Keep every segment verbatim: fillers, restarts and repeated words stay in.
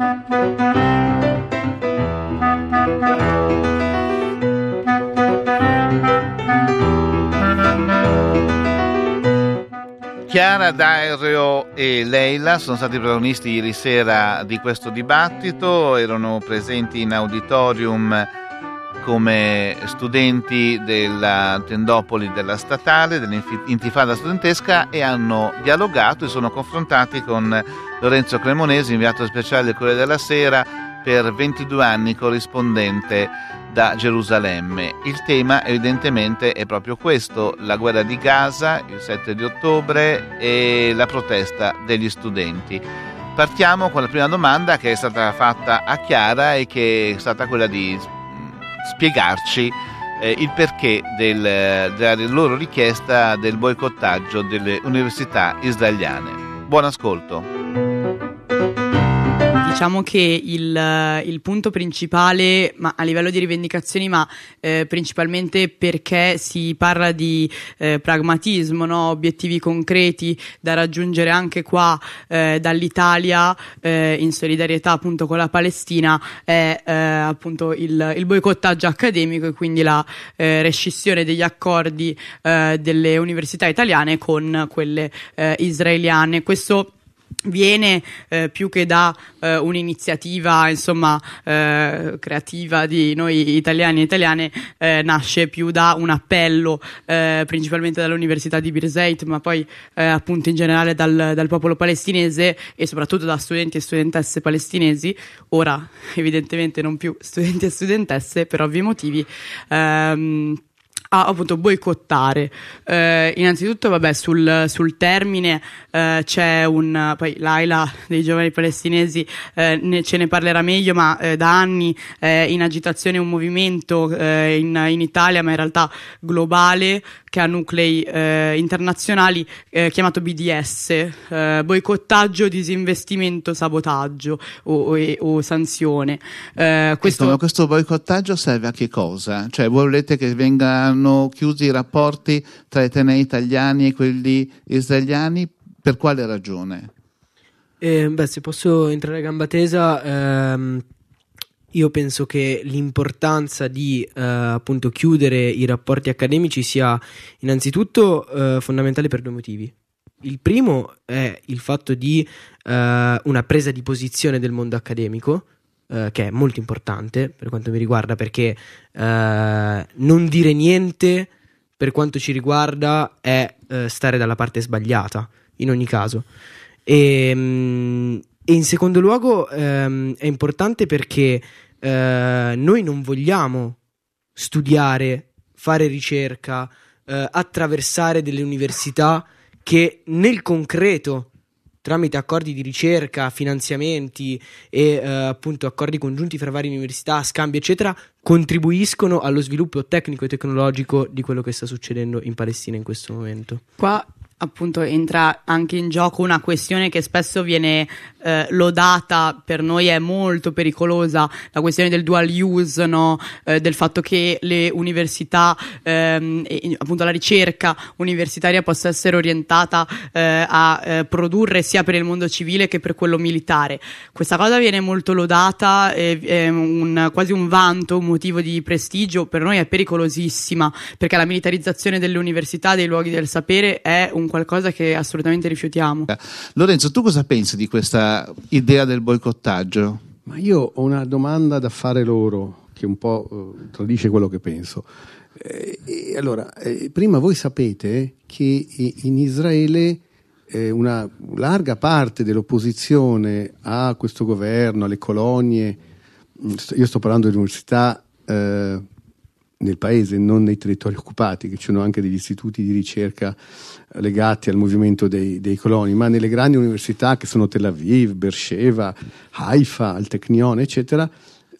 Chiara, Dario e Leila sono stati protagonisti ieri sera di questo dibattito, erano presenti in auditorium come studenti della tendopoli della statale, dell'intifada studentesca, e hanno dialogato e sono confrontati con Lorenzo Cremonesi, inviato speciale del Corriere della Sera, per ventidue anni corrispondente da Gerusalemme. Il tema evidentemente è proprio questo: la guerra di Gaza, il sette di ottobre e la protesta degli studenti. Partiamo con la prima domanda che è stata fatta a Chiara e che è stata quella di spiegarci eh, il perché del, della loro richiesta del boicottaggio delle università israeliane. Buon ascolto. Diciamo che il, il punto principale, ma a livello di rivendicazioni, ma eh, principalmente perché si parla di eh, pragmatismo, no? Obiettivi concreti da raggiungere anche qua eh, dall'Italia eh, in solidarietà appunto con la Palestina, è eh, appunto il, il boicottaggio accademico e quindi la eh, rescissione degli accordi eh, delle università italiane con quelle eh, israeliane. Questo viene eh, più che da eh, un'iniziativa insomma eh, creativa di noi italiani e italiane, eh, nasce più da un appello eh, principalmente dall'Università di Birzeit, ma poi eh, appunto in generale dal, dal popolo palestinese e soprattutto da studenti e studentesse palestinesi, ora evidentemente non più studenti e studentesse per ovvi motivi, ehm, a appunto boicottare. Eh, innanzitutto vabbè sul, sul termine eh, c'è un, poi Laila dei giovani palestinesi eh, ne, ce ne parlerà meglio, ma eh, da anni è in agitazione un movimento eh, in, in Italia, ma in realtà globale, che ha nuclei eh, internazionali, eh, chiamato B D S, eh, boicottaggio, disinvestimento, sabotaggio o, o, o sanzione. Eh, questo... Insomma, questo boicottaggio serve a che cosa? Cioè volete che vengano chiusi i rapporti tra i atenei italiani e quelli israeliani? Per quale ragione? Eh, beh, se posso entrare a gamba tesa, ehm, io penso che l'importanza di eh, appunto chiudere i rapporti accademici sia innanzitutto eh, fondamentale per due motivi. Il primo è il fatto di eh, una presa di posizione del mondo accademico, eh, che è molto importante per quanto mi riguarda, perché eh, non dire niente per quanto ci riguarda è eh, stare dalla parte sbagliata in ogni caso. E, mh, e in secondo luogo ehm, è importante perché eh, noi non vogliamo studiare, fare ricerca, eh, attraversare delle università che nel concreto, tramite accordi di ricerca, finanziamenti e eh, appunto accordi congiunti fra varie università, scambi eccetera, contribuiscono allo sviluppo tecnico e tecnologico di quello che sta succedendo in Palestina in questo momento. Qua appunto entra anche in gioco una questione che spesso viene eh, lodata, per noi è molto pericolosa, la questione del dual use, no? Eh, del fatto che le università ehm, e appunto la ricerca universitaria possa essere orientata eh, a eh, produrre sia per il mondo civile che per quello militare. Questa cosa viene molto lodata, è, è un, quasi un vanto, un motivo di prestigio. Per noi è pericolosissima, perché la militarizzazione delle università, dei luoghi del sapere, è un qualcosa che assolutamente rifiutiamo. Lorenzo, tu cosa pensi di questa idea del boicottaggio? Ma io ho una domanda da fare loro, che un po' eh, tradisce quello che penso. Eh, e allora, eh, prima voi sapete che in Israele eh, una larga parte dell'opposizione a questo governo, alle colonie, io sto parlando di università eh, nel paese, non nei territori occupati, che ci sono anche degli istituti di ricerca legati al movimento dei, dei coloni, ma nelle grandi università che sono Tel Aviv, Beersheva, Haifa, al Technion, eccetera,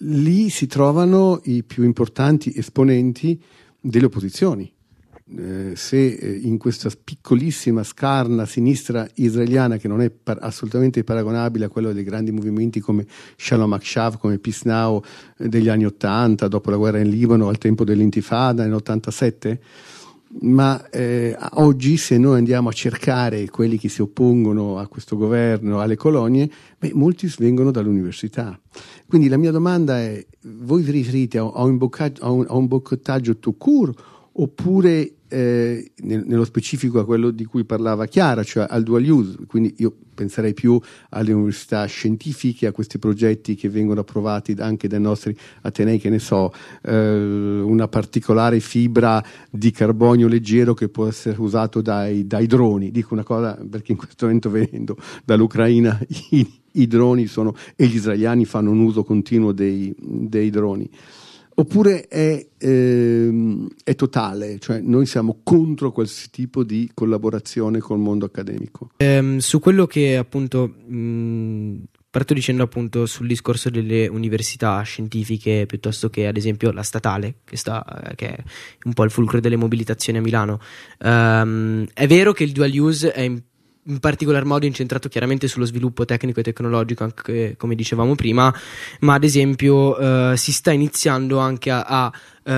lì si trovano i più importanti esponenti delle opposizioni. Eh, se eh, in questa piccolissima scarna sinistra israeliana, che non è par- assolutamente paragonabile a quello dei grandi movimenti come Shalom Akshav, come Peace Now eh, degli anni ottanta, dopo la guerra in Libano, al tempo dell'intifada nell'ottantasette, ma eh, oggi se noi andiamo a cercare quelli che si oppongono a questo governo, alle colonie, beh, molti vengono dall'università. Quindi la mia domanda è: voi vi riferite a, a, un, boccaggio, a, un, a un boicottaggio tout court, oppure eh, nel, nello specifico a quello di cui parlava Chiara, cioè al dual use? Quindi io penserei più alle università scientifiche, a questi progetti che vengono approvati anche dai nostri atenei, che ne so, eh, una particolare fibra di carbonio leggero che può essere usato dai, dai droni. Dico una cosa perché in questo momento, venendo dall'Ucraina, i, i droni sono, e gli israeliani fanno un uso continuo dei, dei droni. Oppure è, ehm, è totale, cioè noi siamo contro qualsiasi tipo di collaborazione col mondo accademico? Ehm, su quello che appunto mh, parto dicendo appunto sul discorso delle università scientifiche piuttosto che ad esempio la statale, che, sta, che è un po' il fulcro delle mobilitazioni a Milano. Um, è vero che il dual use è in in particolar modo incentrato chiaramente sullo sviluppo tecnico e tecnologico, anche come dicevamo prima, ma ad esempio eh, si sta iniziando anche a, a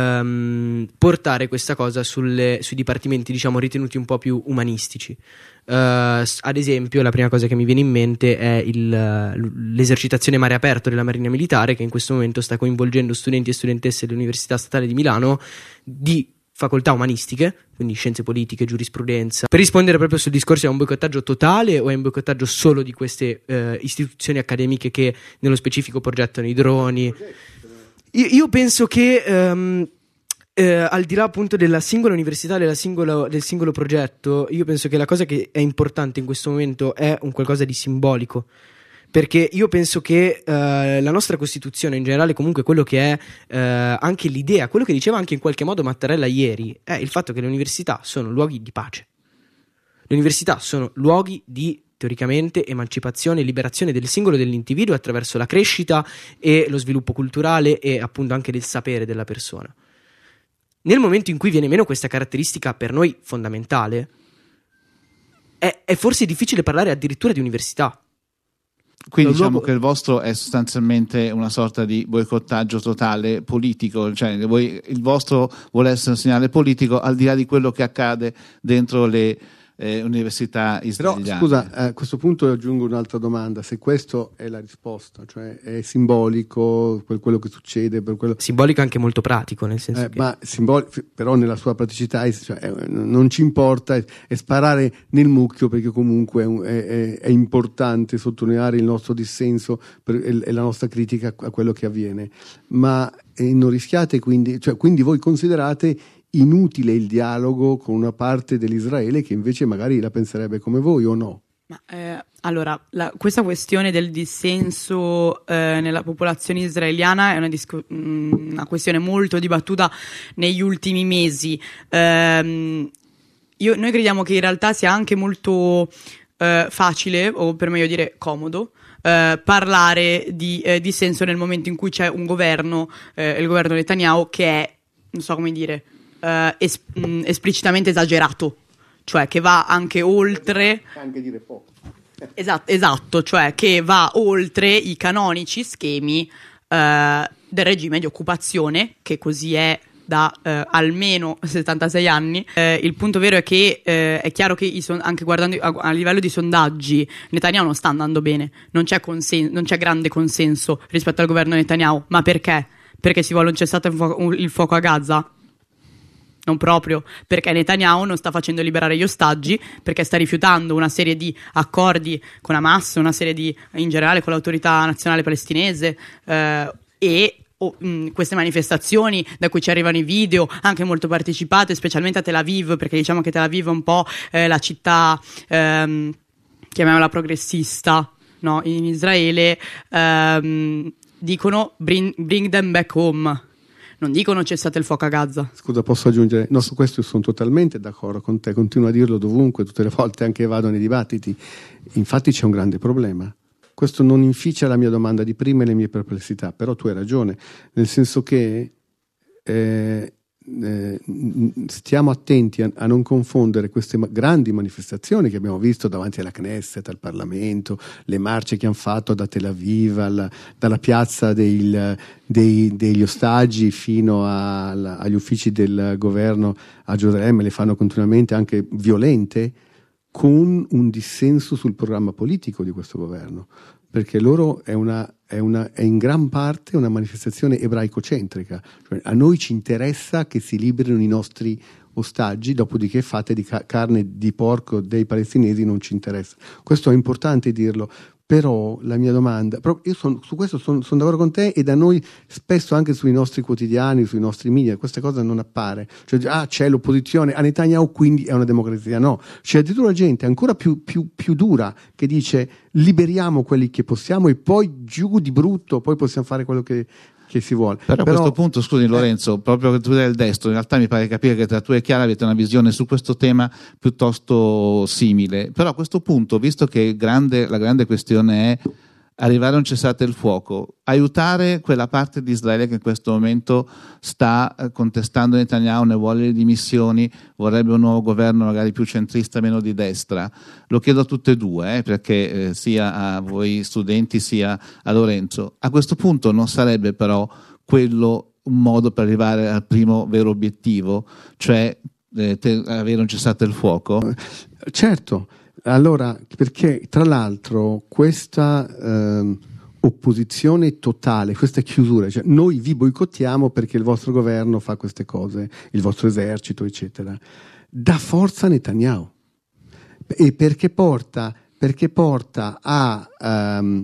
um, portare questa cosa sulle, sui dipartimenti, diciamo, ritenuti un po' più umanistici. Uh, ad esempio, la prima cosa che mi viene in mente è il, l'esercitazione mare aperto della Marina Militare, che in questo momento sta coinvolgendo studenti e studentesse dell'Università Statale di Milano di facoltà umanistiche, quindi scienze politiche, giurisprudenza. Per rispondere proprio sul discorso, è un boicottaggio totale o è un boicottaggio solo di queste eh, istituzioni accademiche che nello specifico progettano i droni? Io, io penso che um, eh, al di là appunto della singola università, della singola, del singolo progetto, io penso che la cosa che è importante in questo momento è un qualcosa di simbolico. Perché io penso che eh, la nostra Costituzione in generale, comunque quello che è eh, anche l'idea, quello che diceva anche in qualche modo Mattarella ieri, è il fatto che le università sono luoghi di pace. Le università sono luoghi di, teoricamente, emancipazione e liberazione del singolo e dell'individuo attraverso la crescita e lo sviluppo culturale e appunto anche del sapere della persona. Nel momento in cui viene meno questa caratteristica per noi fondamentale, è, è forse difficile parlare addirittura di università. Quindi Lo diciamo luogo... che il vostro è sostanzialmente una sorta di boicottaggio totale politico, cioè voi, il vostro vuole essere un segnale politico al di là di quello che accade dentro le eh, università israeliane. Però scusa, a questo punto aggiungo un'altra domanda: se questo è la risposta, cioè è simbolico per quello che succede, per quello... simbolico anche molto pratico, nel senso eh, che... ma simbol- però nella sua praticità è, cioè, è, non ci importa, è, è sparare nel mucchio, perché comunque è, è, è importante sottolineare il nostro dissenso per, e, e la nostra critica a quello che avviene, ma eh, non rischiate quindi, cioè, quindi voi considerate inutile il dialogo con una parte dell'Israele che invece magari la penserebbe come voi, o no? Ma, eh, allora, la, questa questione del dissenso eh, nella popolazione israeliana è una, disco, mh, una questione molto dibattuta negli ultimi mesi. Eh, io, noi crediamo che in realtà sia anche molto eh, facile, o per meglio dire comodo, eh, parlare di eh, dissenso nel momento in cui c'è un governo, eh, il governo Netanyahu, che è, non so come dire, eh, es- mh, esplicitamente esagerato. Cioè che va anche oltre, anche dire poco. esatto, esatto, cioè che va oltre i canonici schemi eh, del regime di occupazione, che così è da eh, almeno settantasei anni. Eh, il punto vero è che eh, è chiaro che i son- anche guardando a-, a livello di sondaggi Netanyahu non sta andando bene, non c'è, consen- non c'è grande consenso rispetto al governo Netanyahu. Ma perché? Perché si vuole un cessato il fuoco, il fuoco a Gaza? Non proprio, perché Netanyahu non sta facendo liberare gli ostaggi, perché sta rifiutando una serie di accordi con Hamas, una serie di, in generale, con l'autorità nazionale palestinese, eh, e oh, mh, queste manifestazioni da cui ci arrivano i video, anche molto partecipate, specialmente a Tel Aviv, perché diciamo che Tel Aviv è un po' eh, la città, ehm, chiamiamola progressista, no? In Israele, ehm, dicono bring, bring them back home. Non dicono cessate il fuoco a Gaza. Scusa, posso aggiungere? No, su questo sono totalmente d'accordo con te, continuo a dirlo dovunque, tutte le volte anche vado nei dibattiti. Infatti c'è un grande problema. Questo non inficia la mia domanda di prima e le mie perplessità, però tu hai ragione, nel senso che eh, eh, stiamo attenti a, a non confondere queste ma- grandi manifestazioni che abbiamo visto davanti alla Knesset, al Parlamento, le marce che hanno fatto da Tel Aviv, alla, dalla piazza del, dei, degli ostaggi fino a, alla, agli uffici del governo a Gerusalemme, le fanno continuamente, anche violente, con un dissenso sul programma politico di questo governo, perché loro è, una, è, una, è in gran parte una manifestazione ebraico-centrica, cioè a noi ci interessa che si liberino i nostri ostaggi, dopodiché fate di ca- carne di porco dei palestinesi non ci interessa. Questo è importante dirlo. Però la mia domanda, però io son, su questo sono son d'accordo con te, e da noi spesso anche sui nostri quotidiani, sui nostri media, questa cosa non appare. Cioè, ah, c'è l'opposizione a Netanyahu, quindi è una democrazia. No, c'è addirittura gente ancora più, più, più dura che dice liberiamo quelli che possiamo e poi giù di brutto, poi possiamo fare quello che, che si vuole. Però, Però a questo punto, scusi Lorenzo, eh, proprio che tu sei del destro, in realtà mi pare capire che tra tu e Chiara avete una visione su questo tema piuttosto simile. Però a questo punto, visto che grande, la grande questione è arrivare a un cessate il fuoco, aiutare quella parte di Israele che in questo momento sta contestando Netanyahu, ne vuole le dimissioni, vorrebbe un nuovo governo magari più centrista, meno di destra. Lo chiedo a tutte e due, eh, perché eh, sia a voi studenti sia a Lorenzo. A questo punto non sarebbe però quello un modo per arrivare al primo vero obiettivo, cioè eh, te, avere un cessate il fuoco? Certo. Allora, perché tra l'altro questa eh, opposizione totale, questa chiusura, cioè noi vi boicottiamo perché il vostro governo fa queste cose, il vostro esercito, eccetera, dà forza a Netanyahu, e perché porta, perché porta a, um,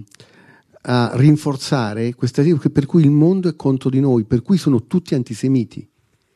a rinforzare questa idea per cui il mondo è contro di noi, per cui sono tutti antisemiti.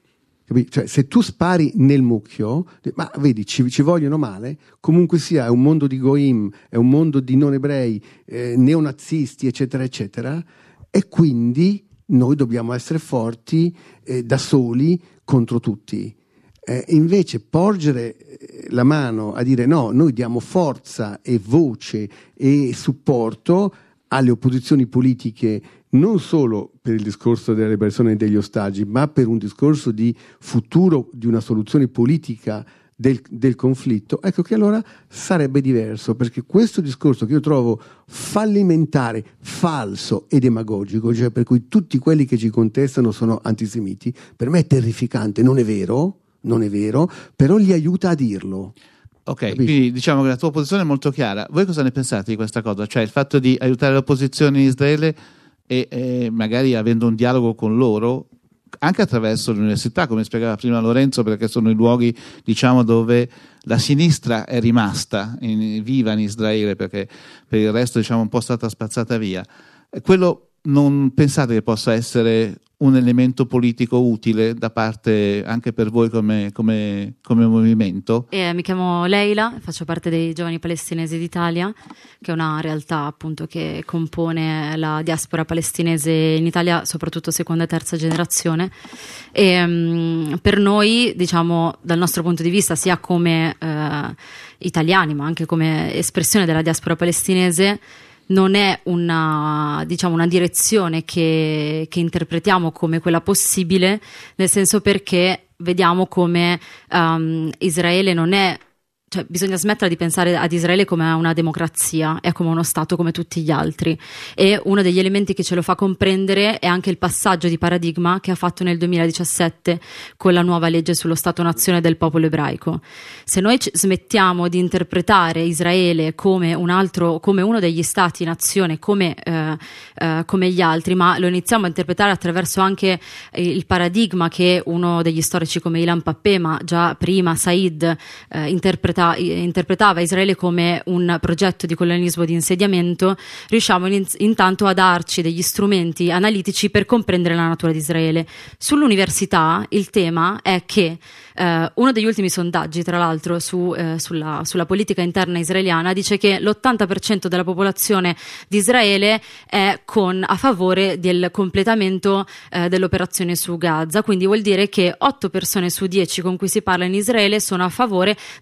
Cioè, se tu spari nel mucchio, ma vedi, ci, ci vogliono male, comunque sia, è un mondo di goim, è un mondo di non ebrei, eh, neonazisti, eccetera, eccetera, e quindi noi dobbiamo essere forti eh, da soli contro tutti. Eh, invece porgere la mano a dire no, noi diamo forza e voce e supporto alle opposizioni politiche, non solo per il discorso della liberazione degli ostaggi, ma per un discorso di futuro, di una soluzione politica del, del conflitto, ecco che allora sarebbe diverso, perché questo discorso che io trovo fallimentare, falso e demagogico, cioè per cui tutti quelli che ci contestano sono antisemiti, per me è terrificante, non è vero, non è vero, però li aiuta a dirlo. Ok, Capisci? Quindi diciamo che la tua posizione è molto chiara. Voi cosa ne pensate di questa cosa? Cioè il fatto di aiutare l'opposizione in Israele e eh, magari avendo un dialogo con loro, anche attraverso l'università, come spiegava prima Lorenzo, perché sono i luoghi, diciamo, dove la sinistra è rimasta in, viva in Israele, perché per il resto, diciamo, un po' stata spazzata via. Quello non pensate che possa essere un elemento politico utile da parte anche per voi come, come, come movimento? Eh, mi chiamo Leila, faccio parte dei Giovani Palestinesi d'Italia, che è una realtà appunto che compone la diaspora palestinese in Italia, soprattutto seconda e terza generazione. E, um, per noi, diciamo, dal nostro punto di vista, sia come uh, italiani, ma anche come espressione della diaspora palestinese, non è una, diciamo, una direzione che, che interpretiamo come quella possibile, nel senso perché vediamo come um, Israele non è, cioè bisogna smettere di pensare ad Israele come a una democrazia e come uno Stato come tutti gli altri, e uno degli elementi che ce lo fa comprendere è anche il passaggio di paradigma che ha fatto nel duemiladiciassette con la nuova legge sullo Stato-nazione del popolo ebraico. Se noi smettiamo di interpretare Israele come un altro, come uno degli Stati-nazione, come, eh, eh, come gli altri, ma lo iniziamo a interpretare attraverso anche il paradigma che uno degli storici come Ilan Pappé, ma già prima Said, eh, interpretava interpretava Israele come un progetto di colonialismo di insediamento, riusciamo in, intanto a darci degli strumenti analitici per comprendere la natura di Israele. Sull'università il tema è che eh, uno degli ultimi sondaggi, tra l'altro, su, eh, sulla, sulla politica interna israeliana dice che l'ottanta per cento della popolazione di Israele è con, a favore del completamento eh, dell'operazione su Gaza, quindi vuol dire che otto persone su dieci con cui si parla in Israele sono a favore della soluzione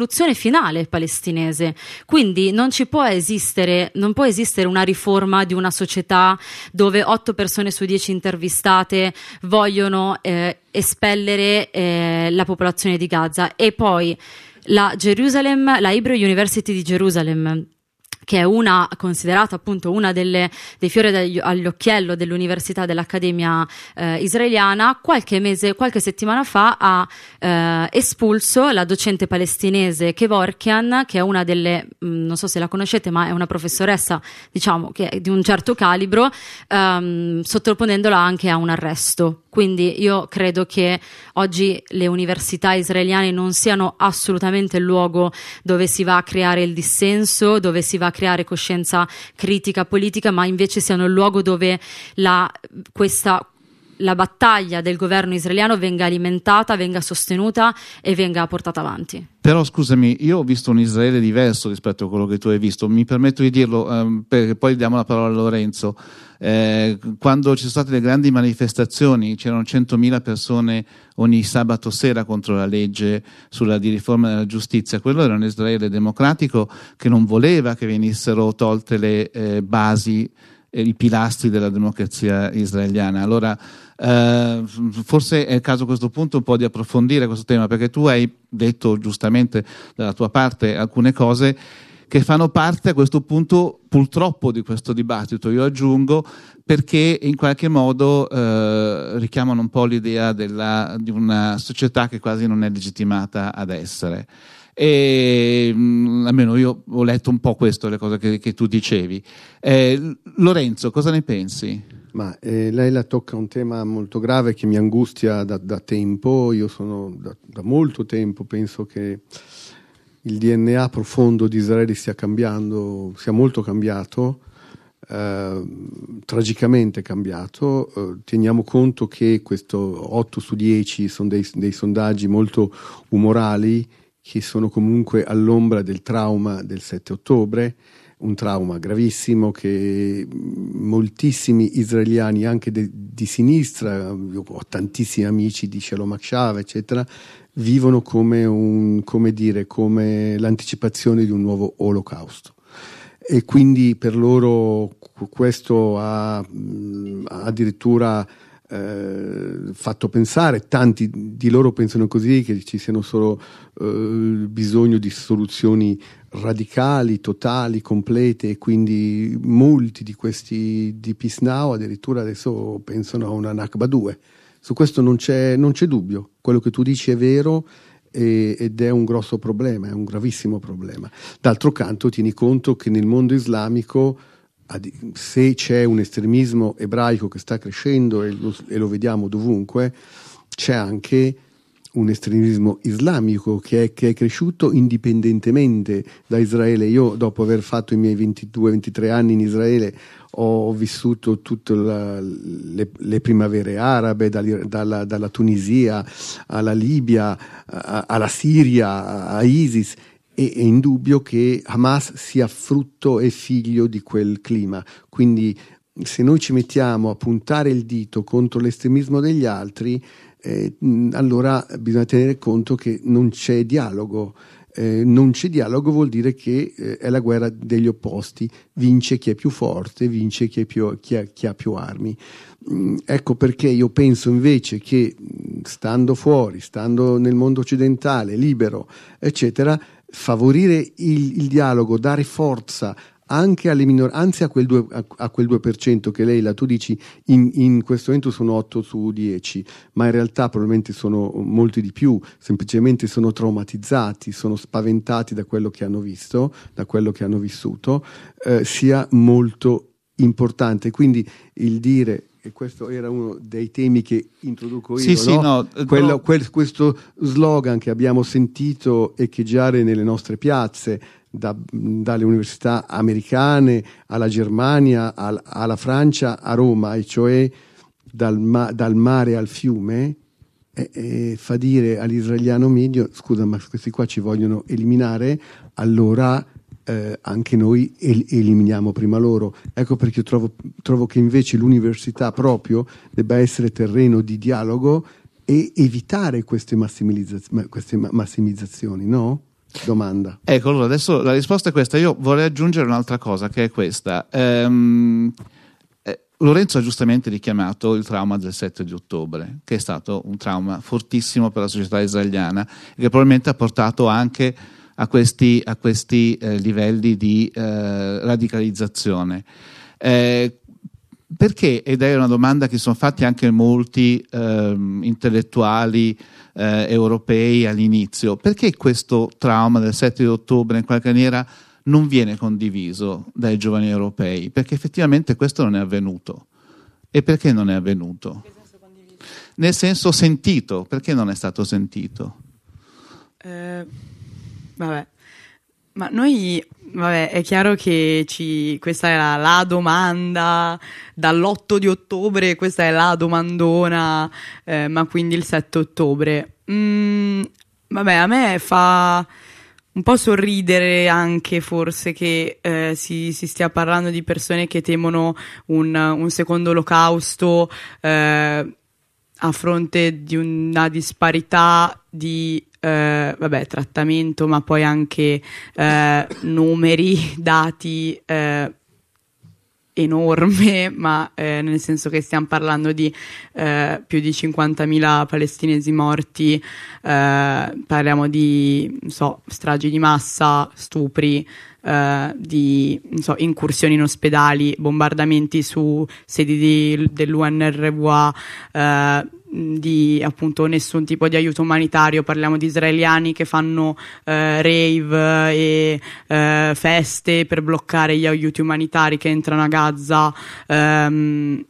soluzione finale palestinese. Quindi non ci può esistere, non può esistere una riforma di una società dove otto persone su dieci intervistate vogliono eh, espellere eh, la popolazione di Gaza. E poi la Jerusalem, la Hebrew University di Gerusalemme, che è una considerata appunto una delle dei fiori all'occhiello dell'università dell'Accademia eh, israeliana, qualche mese, qualche settimana fa ha eh, espulso la docente palestinese Kevorkian, che è una delle, mh, non so se la conoscete, ma è una professoressa, diciamo, che è di un certo calibro, ehm, sottoponendola anche a un arresto. Quindi io credo che oggi le università israeliane non siano assolutamente il luogo dove si va a creare il dissenso, dove si va a creare coscienza critica politica, ma invece siano il luogo dove la, questa, la battaglia del governo israeliano venga alimentata, venga sostenuta e venga portata avanti. Però scusami, io ho visto un Israele diverso rispetto a quello che tu hai visto, mi permetto di dirlo ehm, perché poi diamo la parola a Lorenzo. Eh, quando ci sono state le grandi manifestazioni, c'erano centomila persone ogni sabato sera contro la legge sulla di riforma della giustizia. Quello era un Israele democratico che non voleva che venissero tolte le eh, basi, eh, i pilastri della democrazia israeliana. Allora eh, forse è il caso a questo punto un po' di approfondire questo tema, perché tu hai detto giustamente dalla tua parte alcune cose che fanno parte a questo punto purtroppo di questo dibattito, io aggiungo, perché in qualche modo eh, richiamano un po' l'idea della, di una società che quasi non è legittimata ad essere. E mh, almeno io ho letto un po' questo, le cose che, che tu dicevi. Eh, Lorenzo, cosa ne pensi? Ma eh, lei la tocca un tema molto grave che mi angustia da, da tempo. Io sono da, da molto tempo, penso che il D N A profondo di Israele stia cambiando, sia molto cambiato, eh, tragicamente cambiato. Eh, teniamo conto che questo otto su dieci sono dei, dei sondaggi molto umorali, che sono comunque all'ombra del trauma del sette ottobre, un trauma gravissimo che moltissimi israeliani, anche de, di sinistra, io ho tantissimi amici di Shalom Achshav, eccetera, vivono come un, come dire, come l'anticipazione di un nuovo olocausto. E quindi per loro questo ha, ha addirittura eh, fatto pensare, tanti di loro pensano così, che ci siano solo eh, bisogno di soluzioni radicali, totali, complete, e quindi molti di questi di Peace Now addirittura adesso pensano a una Nakba due. Su questo non c'è, non c'è dubbio, quello che tu dici è vero e, ed è un grosso problema, è un gravissimo problema. D'altro canto tieni conto che nel mondo islamico, se c'è un estremismo ebraico che sta crescendo, e lo, e lo vediamo dovunque, c'è anche un estremismo islamico che è, che è cresciuto indipendentemente da Israele. Io, dopo aver fatto i miei ventidue ventitré anni in Israele, ho vissuto tutte la, le, le primavere arabe, dalla, dalla, dalla Tunisia alla Libia, a, alla Siria, a ISIS. E è indubbio che Hamas sia frutto e figlio di quel clima. Quindi se noi ci mettiamo a puntare il dito contro l'estremismo degli altri, eh, allora bisogna tenere conto che non c'è dialogo. Eh, non c'è dialogo vuol dire che eh, è la guerra degli opposti, vince chi è più forte, vince chi, è più, chi, ha, chi ha più armi. Mm, ecco perché io penso invece che, stando fuori, stando nel mondo occidentale, libero, eccetera, favorire il, il dialogo, dare forza anche alle minor, anzi a quel, due, a, a quel due per cento che lei, la tu dici in, in questo momento sono otto su dieci, ma in realtà probabilmente sono molti di più, semplicemente sono traumatizzati, sono spaventati da quello che hanno visto, da quello che hanno vissuto, eh, sia molto importante. Quindi il dire, e questo era uno dei temi che introduco io, sì, sì, no? no, Quello, no. Quel, questo slogan che abbiamo sentito echeggiare nelle nostre piazze, da, dalle università americane alla Germania, al, alla Francia, a Roma, e cioè dal, ma, dal mare al fiume, e, e fa dire all'israeliano medio: scusa, ma questi qua ci vogliono eliminare, allora Eh, anche noi el- eliminiamo prima loro. Ecco perché io trovo, trovo che invece l'università proprio debba essere terreno di dialogo e evitare queste, massimilizza- queste ma- massimizzazioni, no? domanda. Ecco, allora adesso la risposta è questa. Io vorrei aggiungere un'altra cosa, che è questa. Ehm, eh, Lorenzo ha giustamente richiamato il trauma del sette di ottobre, che è stato un trauma fortissimo per la società israeliana e che probabilmente ha portato anche a questi, a questi eh, livelli di eh, radicalizzazione. Eh, perché, ed è una domanda che sono fatti anche molti ehm, intellettuali eh, europei all'inizio, perché questo trauma del sette di ottobre in qualche maniera non viene condiviso dai giovani europei? Perché effettivamente questo non è avvenuto. E perché non è avvenuto? Nel senso sentito, perché non è stato sentito? Eh, vabbè, ma noi, vabbè, è chiaro che ci, questa è la, la domanda dall'otto di ottobre, questa è la domandona, eh, ma quindi il sette ottobre. Mm, vabbè, a me fa un po' sorridere anche forse che eh, si, si stia parlando di persone che temono un, un secondo olocausto eh, a fronte di una disparità di eh, vabbè, trattamento, ma poi anche eh, numeri, dati eh, enorme, ma eh, nel senso che stiamo parlando di eh, più di cinquantamila palestinesi morti, eh, parliamo di non so, stragi di massa, stupri, eh, di non so, incursioni in ospedali, bombardamenti su sedi di, dell'U N R W A, eh, di appunto nessun tipo di aiuto umanitario. Parliamo di israeliani che fanno eh, rave e eh, feste per bloccare gli aiuti umanitari che entrano a Gaza. Um,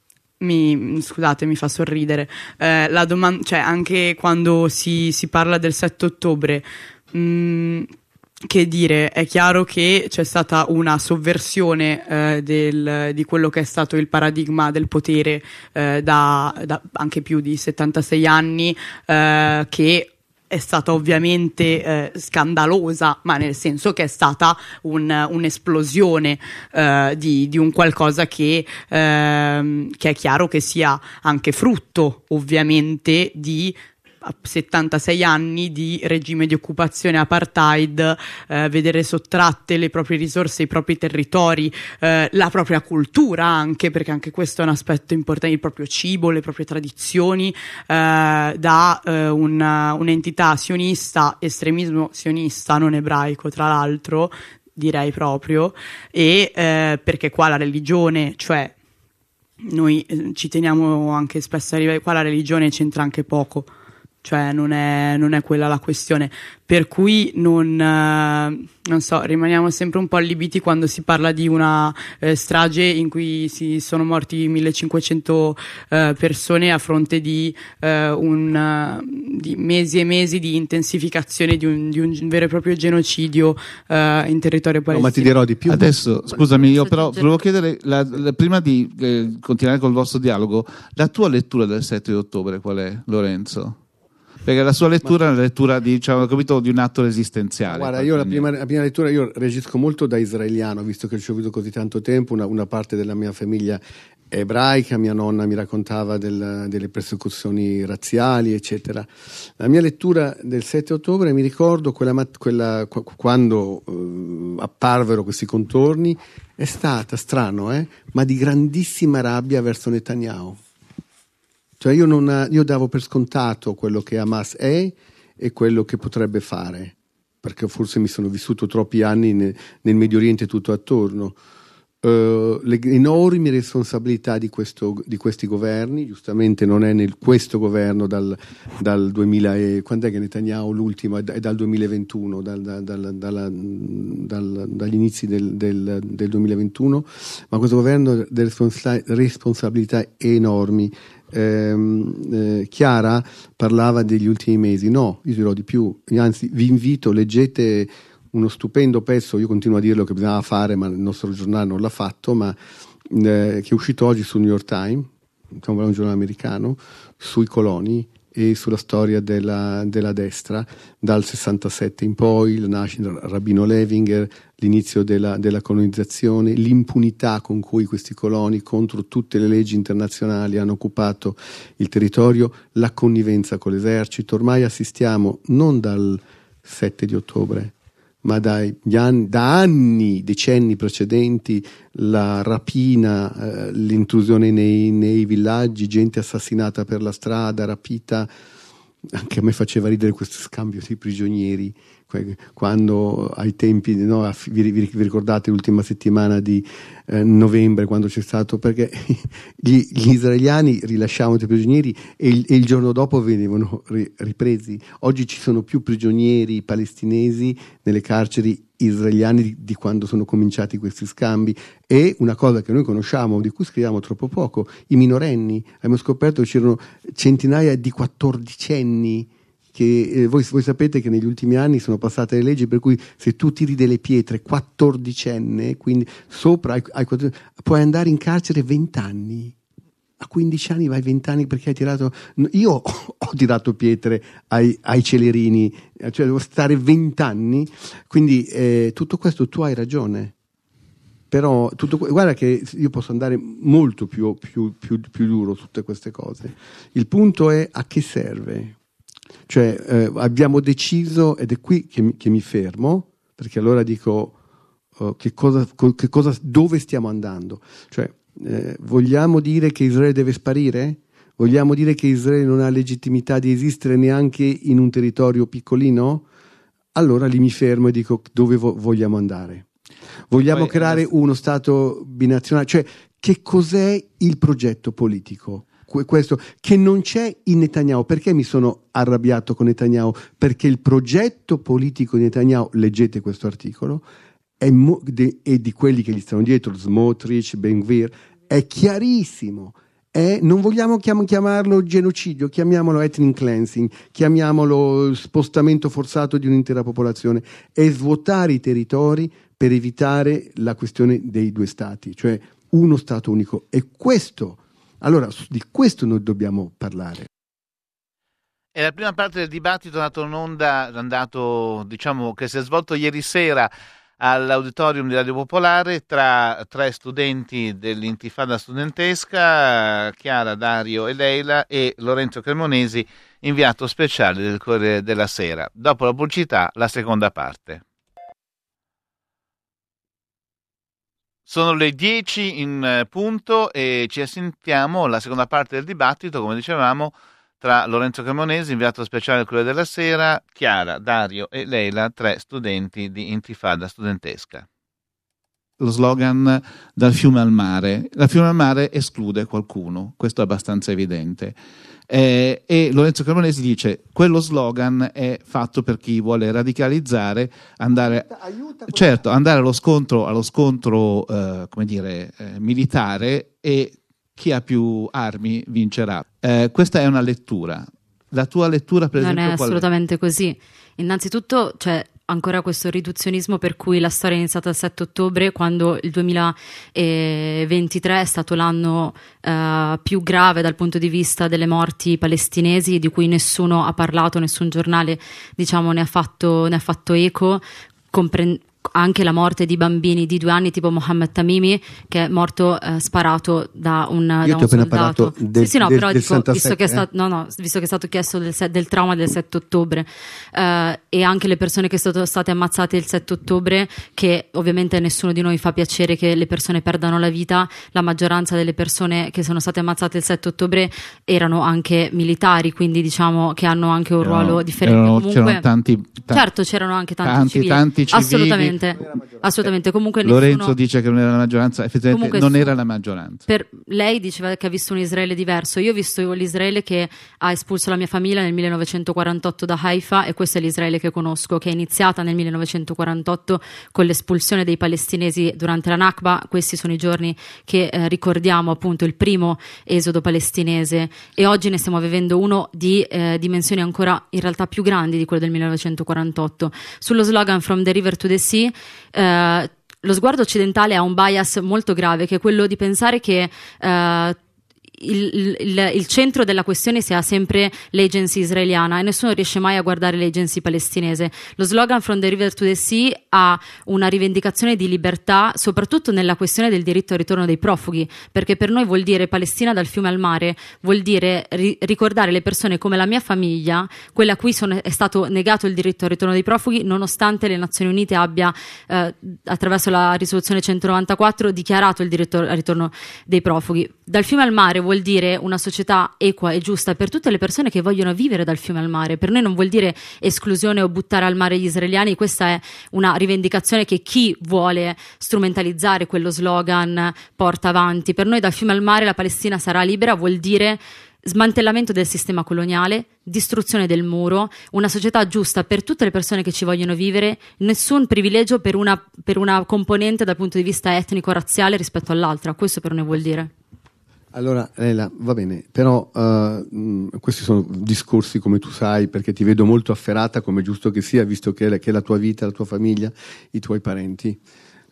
mi, scusate, mi fa sorridere eh, la domanda, cioè anche quando si, si parla del sette ottobre, mh, che dire, è chiaro che c'è stata una sovversione eh, del, di quello che è stato il paradigma del potere eh, da, da anche più di settantasei anni, eh, che è stata ovviamente eh, scandalosa, ma nel senso che è stata un, un'esplosione eh, di, di un qualcosa che, eh, che è chiaro che sia anche frutto ovviamente di settantasei anni di regime di occupazione apartheid, eh, vedere sottratte le proprie risorse, i propri territori, eh, la propria cultura anche, perché anche questo è un aspetto importante, il proprio cibo, le proprie tradizioni, eh, da eh, una, un'entità sionista, estremismo sionista non ebraico tra l'altro, direi proprio, e eh, perché qua la religione, cioè noi eh, ci teniamo anche spesso a arrivare, qua la religione c'entra anche poco. Cioè non è, non è quella la questione, per cui non, eh, non so, rimaniamo sempre un po' allibiti quando si parla di una eh, strage in cui si sono morti millecinquecento eh, persone a fronte di, eh, un, uh, di mesi e mesi di intensificazione di un, di un vero e proprio genocidio eh, in territorio palestinese. No, ma ti dirò di più. Adesso, scusami, io però volevo chiedere, la, la, prima di eh, continuare col vostro dialogo, la tua lettura del sette di ottobre qual è, Lorenzo? Perché la sua lettura è una lettura di, diciamo, capito, di un atto resistenziale. Guarda, io la prima, la prima lettura, io reagisco molto da israeliano, visto che ci ho avuto così tanto tempo, una, una parte della mia famiglia è ebraica, mia nonna mi raccontava del, delle persecuzioni razziali, eccetera. La mia lettura del sette ottobre, mi ricordo quella, quella quando eh, apparvero questi contorni, è stata, strano, eh, ma di grandissima rabbia verso Netanyahu. Cioè io, non, io davo per scontato quello che Hamas è e quello che potrebbe fare, perché forse mi sono vissuto troppi anni nel, nel Medio Oriente tutto attorno. Uh, le enormi responsabilità di, questo, di questi governi, giustamente non è nel questo governo dal, dal duemila e, quando è che Netanyahu l'ultimo è, è dal duemilaventuno, dal, dal, dal, dalla, dal, dagli inizi del, del, del duemilaventuno, ma questo governo ha delle responsabilità enormi. Eh, Chiara parlava degli ultimi mesi, no, io dirò di più, anzi vi invito, leggete uno stupendo pezzo, io continuo a dirlo che bisognava fare ma il nostro giornale non l'ha fatto, ma eh, che è uscito oggi sul New York Times, un giornale americano, sui coloni e sulla storia della, della destra dal sessantasette in poi, la nascita del rabbino Levinger, l'inizio della, della colonizzazione, l'impunità con cui questi coloni contro tutte le leggi internazionali hanno occupato il territorio, la connivenza con l'esercito. Ormai assistiamo non dal sette di ottobre, ma dai, gli anni, da anni, decenni precedenti, la rapina, eh, l'intrusione nei, nei villaggi, gente assassinata per la strada, rapita. Anche a me faceva ridere questo scambio di prigionieri, quando ai tempi, no, vi, vi, vi ricordate l'ultima settimana di eh, novembre, quando c'è stato, perché gli, gli israeliani rilasciavano dei prigionieri e il, e il giorno dopo venivano ri, ripresi. Oggi ci sono più prigionieri palestinesi nelle carceri israeliane di, di quando sono cominciati questi scambi. E una cosa che noi conosciamo, di cui scriviamo troppo poco, i minorenni. Abbiamo scoperto che c'erano centinaia di quattordicenni che eh, voi, voi sapete che negli ultimi anni sono passate le leggi per cui se tu tiri delle pietre quattordicenne, quindi sopra ai, ai, puoi andare in carcere vent'anni. A quindici anni vai vent'anni perché hai tirato. Io ho, ho tirato pietre ai, ai celerini, cioè devo stare vent'anni. Quindi eh, tutto questo tu hai ragione. Però tutto, guarda che io posso andare molto più, più, più, più duro su tutte queste cose. Il punto è a che serve. Cioè eh, abbiamo deciso, ed è qui che mi, che mi fermo, perché allora dico uh, che cosa, che cosa, dove stiamo andando. Cioè eh, vogliamo dire che Israele deve sparire? Vogliamo dire che Israele non ha legittimità di esistere neanche in un territorio piccolino? Allora lì mi fermo e dico dove vo- vogliamo andare. Vogliamo Poi, creare adesso... uno Stato binazionale? Cioè che cos'è il progetto politico? Questo che non c'è in Netanyahu. Perché mi sono arrabbiato con Netanyahu? Perché il progetto politico di Netanyahu, leggete questo articolo, è, mo- de- è di quelli che gli stanno dietro, Smotrich, Ben Gvir, è chiarissimo. È, non vogliamo chiam- chiamarlo genocidio, chiamiamolo ethnic cleansing, chiamiamolo spostamento forzato di un'intera popolazione. È svuotare i territori per evitare la questione dei due stati, cioè uno Stato unico. E questo Allora, di questo noi dobbiamo parlare. E la prima parte del dibattito è andato in onda, è andato, diciamo, che si è svolto ieri sera all'auditorium di Radio Popolare tra tre studenti dell'Intifada studentesca, Chiara, Dario e Leila, e Lorenzo Cremonesi, inviato speciale del Corriere della Sera. Dopo la pubblicità, la seconda parte. Sono le dieci in punto e ci sentiamo la seconda parte del dibattito, come dicevamo, tra Lorenzo Cremonesi, inviato speciale del Corriere della Sera, Chiara, Dario e Leila, tre studenti di Intifada studentesca. Lo slogan dal fiume al mare. Dal fiume al mare esclude qualcuno, questo è abbastanza evidente. Eh, e Lorenzo Cremonesi dice quello slogan è fatto per chi vuole radicalizzare, andare, aiuta, certo, andare allo scontro, allo scontro eh, come dire, eh, militare, e chi ha più armi vincerà. Eh, questa è una lettura. La tua lettura, per non esempio, è qual assolutamente così. Innanzitutto c'è ancora questo riduzionismo per cui la storia è iniziata il sette ottobre, quando il duemilaventitré è stato l'anno eh, più grave dal punto di vista delle morti palestinesi, di cui nessuno ha parlato, nessun giornale, diciamo, ne ha fatto, ne ha fatto eco. Compre- anche la morte di bambini di due anni tipo Mohammed Tamimi, che è morto eh, sparato da un, da Io un ti ho appena soldato. parlato del, sì, sì, no, del, però del dico, visto che, è stato, eh? no, no, visto che è stato chiesto del, del trauma del sette ottobre eh, e anche le persone che sono state ammazzate il sette ottobre, che ovviamente a nessuno di noi fa piacere che le persone perdano la vita. La maggioranza delle persone che sono state ammazzate il sette ottobre erano anche militari, quindi diciamo che hanno anche un ruolo erano, differente. Erano, Comunque, c'erano tanti, tanti, certo, c'erano anche tanti, tanti, civili. tanti civili. Assolutamente, assolutamente. Comunque Lorenzo nessuno... dice che non era la maggioranza, effettivamente Comunque non su... era la maggioranza. Per lei diceva che ha visto un Israele diverso. Io ho visto l'Israele che ha espulso la mia famiglia nel millenovecentoquarantotto da Haifa, e questo è l'Israele che conosco, che è iniziata nel millenovecentoquarantotto con l'espulsione dei palestinesi durante la Nakba. Questi sono i giorni che eh, ricordiamo, appunto, il primo esodo palestinese, e oggi ne stiamo vivendo uno di eh, dimensioni ancora in realtà più grandi di quello del millenovecentoquarantotto. Sullo slogan From the River to the Sea, eh, lo sguardo occidentale ha un bias molto grave, che è quello di pensare che eh, il, il, il centro della questione sia sempre l'agency israeliana e nessuno riesce mai a guardare l'agency palestinese. Lo slogan From the River to the Sea ha una rivendicazione di libertà, soprattutto nella questione del diritto al ritorno dei profughi, perché per noi vuol dire Palestina dal fiume al mare, vuol dire ri- ricordare le persone come la mia famiglia, quella a cui sono, è stato negato il diritto al ritorno dei profughi, nonostante le Nazioni Unite abbia eh, attraverso la risoluzione centonovantaquattro dichiarato il diritto al ritorno dei profughi. Dal fiume al mare vuol dire una società equa e giusta per tutte le persone che vogliono vivere dal fiume al mare. Per noi non vuol dire esclusione o buttare al mare gli israeliani. Questa è una rivendicazione che chi vuole strumentalizzare quello slogan porta avanti. Per noi dal fiume al mare la Palestina sarà libera vuol dire smantellamento del sistema coloniale, distruzione del muro, una società giusta per tutte le persone che ci vogliono vivere, nessun privilegio per una, per una componente dal punto di vista etnico-razziale rispetto all'altra. Questo per noi vuol dire. Allora, Leila, va bene, però uh, questi sono discorsi, come tu sai, perché ti vedo molto afferrata, come è giusto che sia, visto che è la, che è la tua vita, la tua famiglia, i tuoi parenti.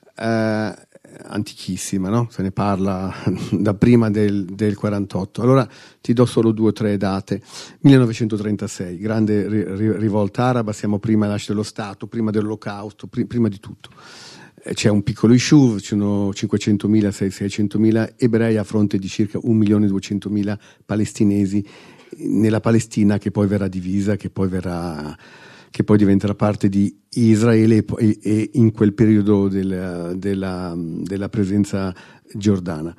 Uh, antichissima, no? Se ne parla da prima del, del quarantotto. Allora ti do solo due o tre date. millenovecentotrentasei, grande ri, rivolta araba, siamo prima della nascita dello Stato, prima dell'Olocausto, pri, prima di tutto. C'è un piccolo Yishuv, ci sono cinquecentomila, seicentomila ebrei a fronte di circa un milione e duecentomila palestinesi nella Palestina, che poi verrà divisa, che poi verrà che poi diventerà parte di Israele e, e in quel periodo del, della, della presenza giordana.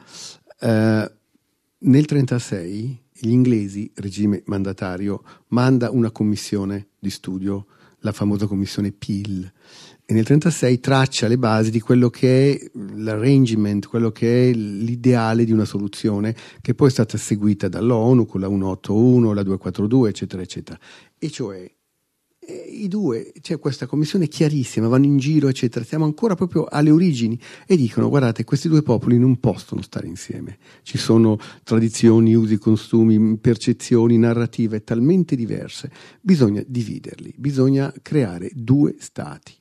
Eh, nel trentasei gli inglesi, regime mandatario, manda una commissione di studio, la famosa commissione Peel, e nel trentasei traccia le basi di quello che è l'arrangement, quello che è l'ideale di una soluzione che poi è stata seguita dall'ONU con la centoottantuno, la duecentoquarantadue, eccetera, eccetera. E cioè i due, c'è questa commissione chiarissima, vanno in giro, eccetera, siamo ancora proprio alle origini e dicono: guardate, questi due popoli non possono stare insieme, ci sono tradizioni, usi, costumi, percezioni, narrative talmente diverse, bisogna dividerli, bisogna creare due stati.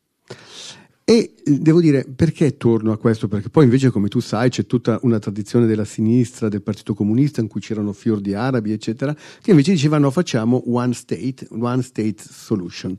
E devo dire, perché torno a questo? Perché poi invece, come tu sai, c'è tutta una tradizione della sinistra, del Partito Comunista, in cui c'erano fior di arabi, eccetera, che invece dicevano: facciamo one state, one state solution.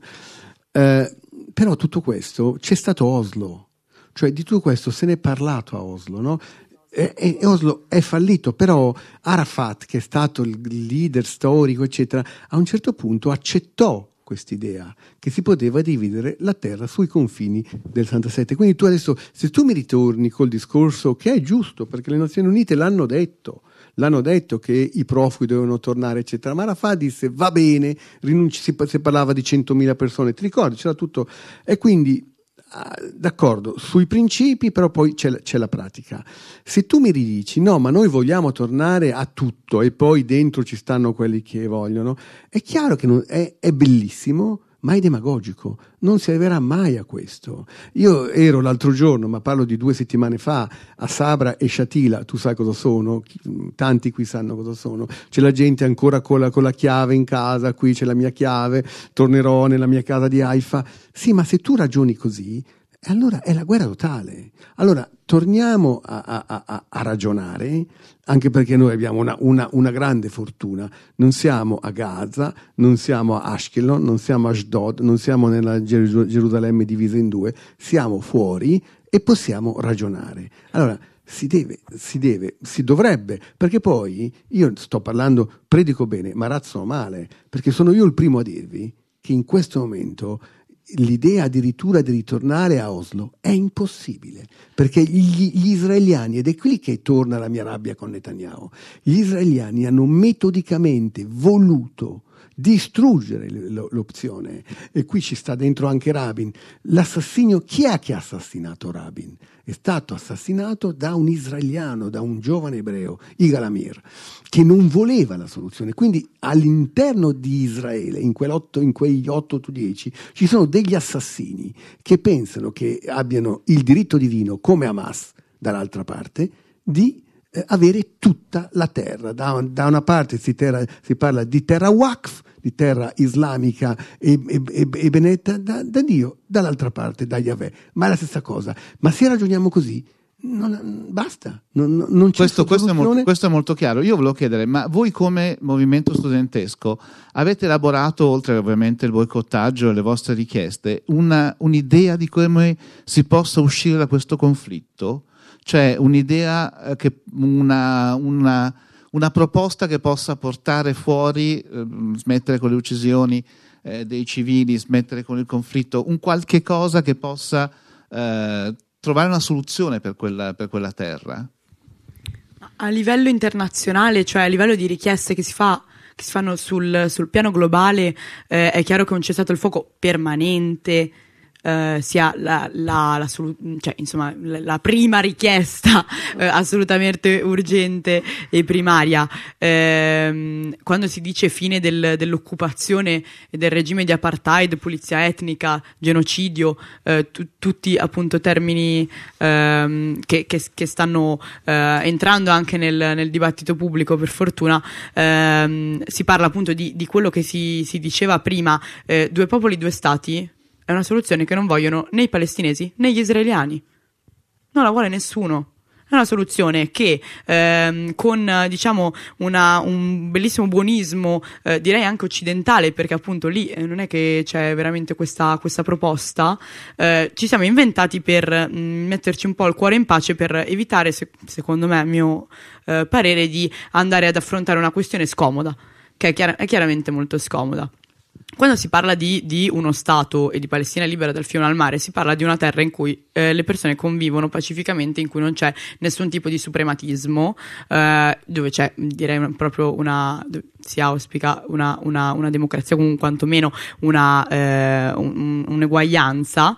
Eh, però tutto questo, c'è stato Oslo, cioè di tutto questo se ne è parlato a Oslo, no? E, e Oslo è fallito, però Arafat, che è stato il leader storico, eccetera, a un certo punto accettò quest'idea che si poteva dividere la terra sui confini del sessantasette. Quindi tu adesso, se tu mi ritorni col discorso, che è giusto, perché le Nazioni Unite l'hanno detto, l'hanno detto che i profughi dovevano tornare, eccetera, ma Arafat disse: va bene, rinunci, si, si parlava di centomila persone, ti ricordi? C'era tutto, e quindi d'accordo sui principi, però poi c'è la, c'è la pratica. Se tu mi ridici: no, ma noi vogliamo tornare a tutto e poi dentro ci stanno quelli che vogliono, è chiaro che non, è, è bellissimo, ma è demagogico, non si arriverà mai a questo. Io ero l'altro giorno, ma parlo di due settimane fa, a Sabra e Shatila, tu sai cosa sono, tanti qui sanno cosa sono, c'è la gente ancora con la, con la chiave in casa, qui c'è la mia chiave, tornerò nella mia casa di Haifa. Sì, ma se tu ragioni così, allora è la guerra totale. Allora torniamo a, a, a, a ragionare, anche perché noi abbiamo una, una, una grande fortuna. Non siamo a Gaza, non siamo a Ashkelon, non siamo a Ashdod, non siamo nella Geru- Gerusalemme divisa in due, siamo fuori e possiamo ragionare. Allora si deve, si deve, si dovrebbe, perché poi io sto parlando, predico bene, ma razzo male, perché sono io il primo a dirvi che in questo momento l'idea addirittura di ritornare a Oslo è impossibile, perché gli, gli israeliani, ed è qui che torna la mia rabbia con Netanyahu, gli israeliani hanno metodicamente voluto distruggere l'opzione, e qui ci sta dentro anche Rabin. L'assassinio, chi è che ha assassinato Rabin? È stato assassinato da un israeliano, da un giovane ebreo, Yigal Amir, che non voleva la soluzione. Quindi all'interno di Israele, in, quell'otto, in quegli otto su dieci, ci sono degli assassini che pensano che abbiano il diritto divino, come Hamas dall'altra parte, di eh, avere tutta la terra. Da, da una parte si, terra, si parla di terra Waqf, di terra islamica e, e, e, e benedetta da, da Dio, dall'altra parte da Yahweh, ma è la stessa cosa. Ma se ragioniamo così, Non, basta, non, non c'è questo, questo, è molto, soluzione. questo è molto chiaro. Io volevo chiedere, ma voi come movimento studentesco avete elaborato, oltre ovviamente il boicottaggio e le vostre richieste, una, un'idea di come si possa uscire da questo conflitto? Cioè un'idea, che, una, una, una proposta che possa portare fuori, eh, smettere con le uccisioni eh, dei civili, smettere con il conflitto, un qualche cosa che possa eh, trovare una soluzione per quella, per quella terra? A livello internazionale, cioè a livello di richieste che si fa, che si fanno sul, sul piano globale, eh, è chiaro che un cessato il fuoco permanente eh, sia la, la, la, cioè, insomma, la, la prima richiesta eh, assolutamente urgente e primaria. Eh, quando si dice fine del, dell'occupazione e del regime di apartheid, pulizia etnica, genocidio, eh, tu, tutti appunto termini eh, che, che, che stanno eh, entrando anche nel, nel dibattito pubblico, per fortuna. Eh, si parla appunto di, di quello che si, si diceva prima, eh, due popoli, due stati. È una soluzione che non vogliono né i palestinesi né gli israeliani. Non la vuole nessuno. È una soluzione che ehm, con diciamo una, un bellissimo buonismo, eh, direi anche occidentale, perché appunto lì eh, non è che c'è veramente questa, questa proposta, eh, ci siamo inventati per mh, metterci un po' il cuore in pace, per evitare, se, secondo me, a mio eh, parere, di andare ad affrontare una questione scomoda, che è, chiar- è chiaramente molto scomoda. Quando si parla di, di uno Stato e di Palestina libera dal fiume al mare, si parla di una terra in cui eh, le persone convivono pacificamente, in cui non c'è nessun tipo di suprematismo, eh, dove c'è, direi, proprio una, si auspica una, una, una democrazia, o quantomeno una, eh, un, un'eguaglianza,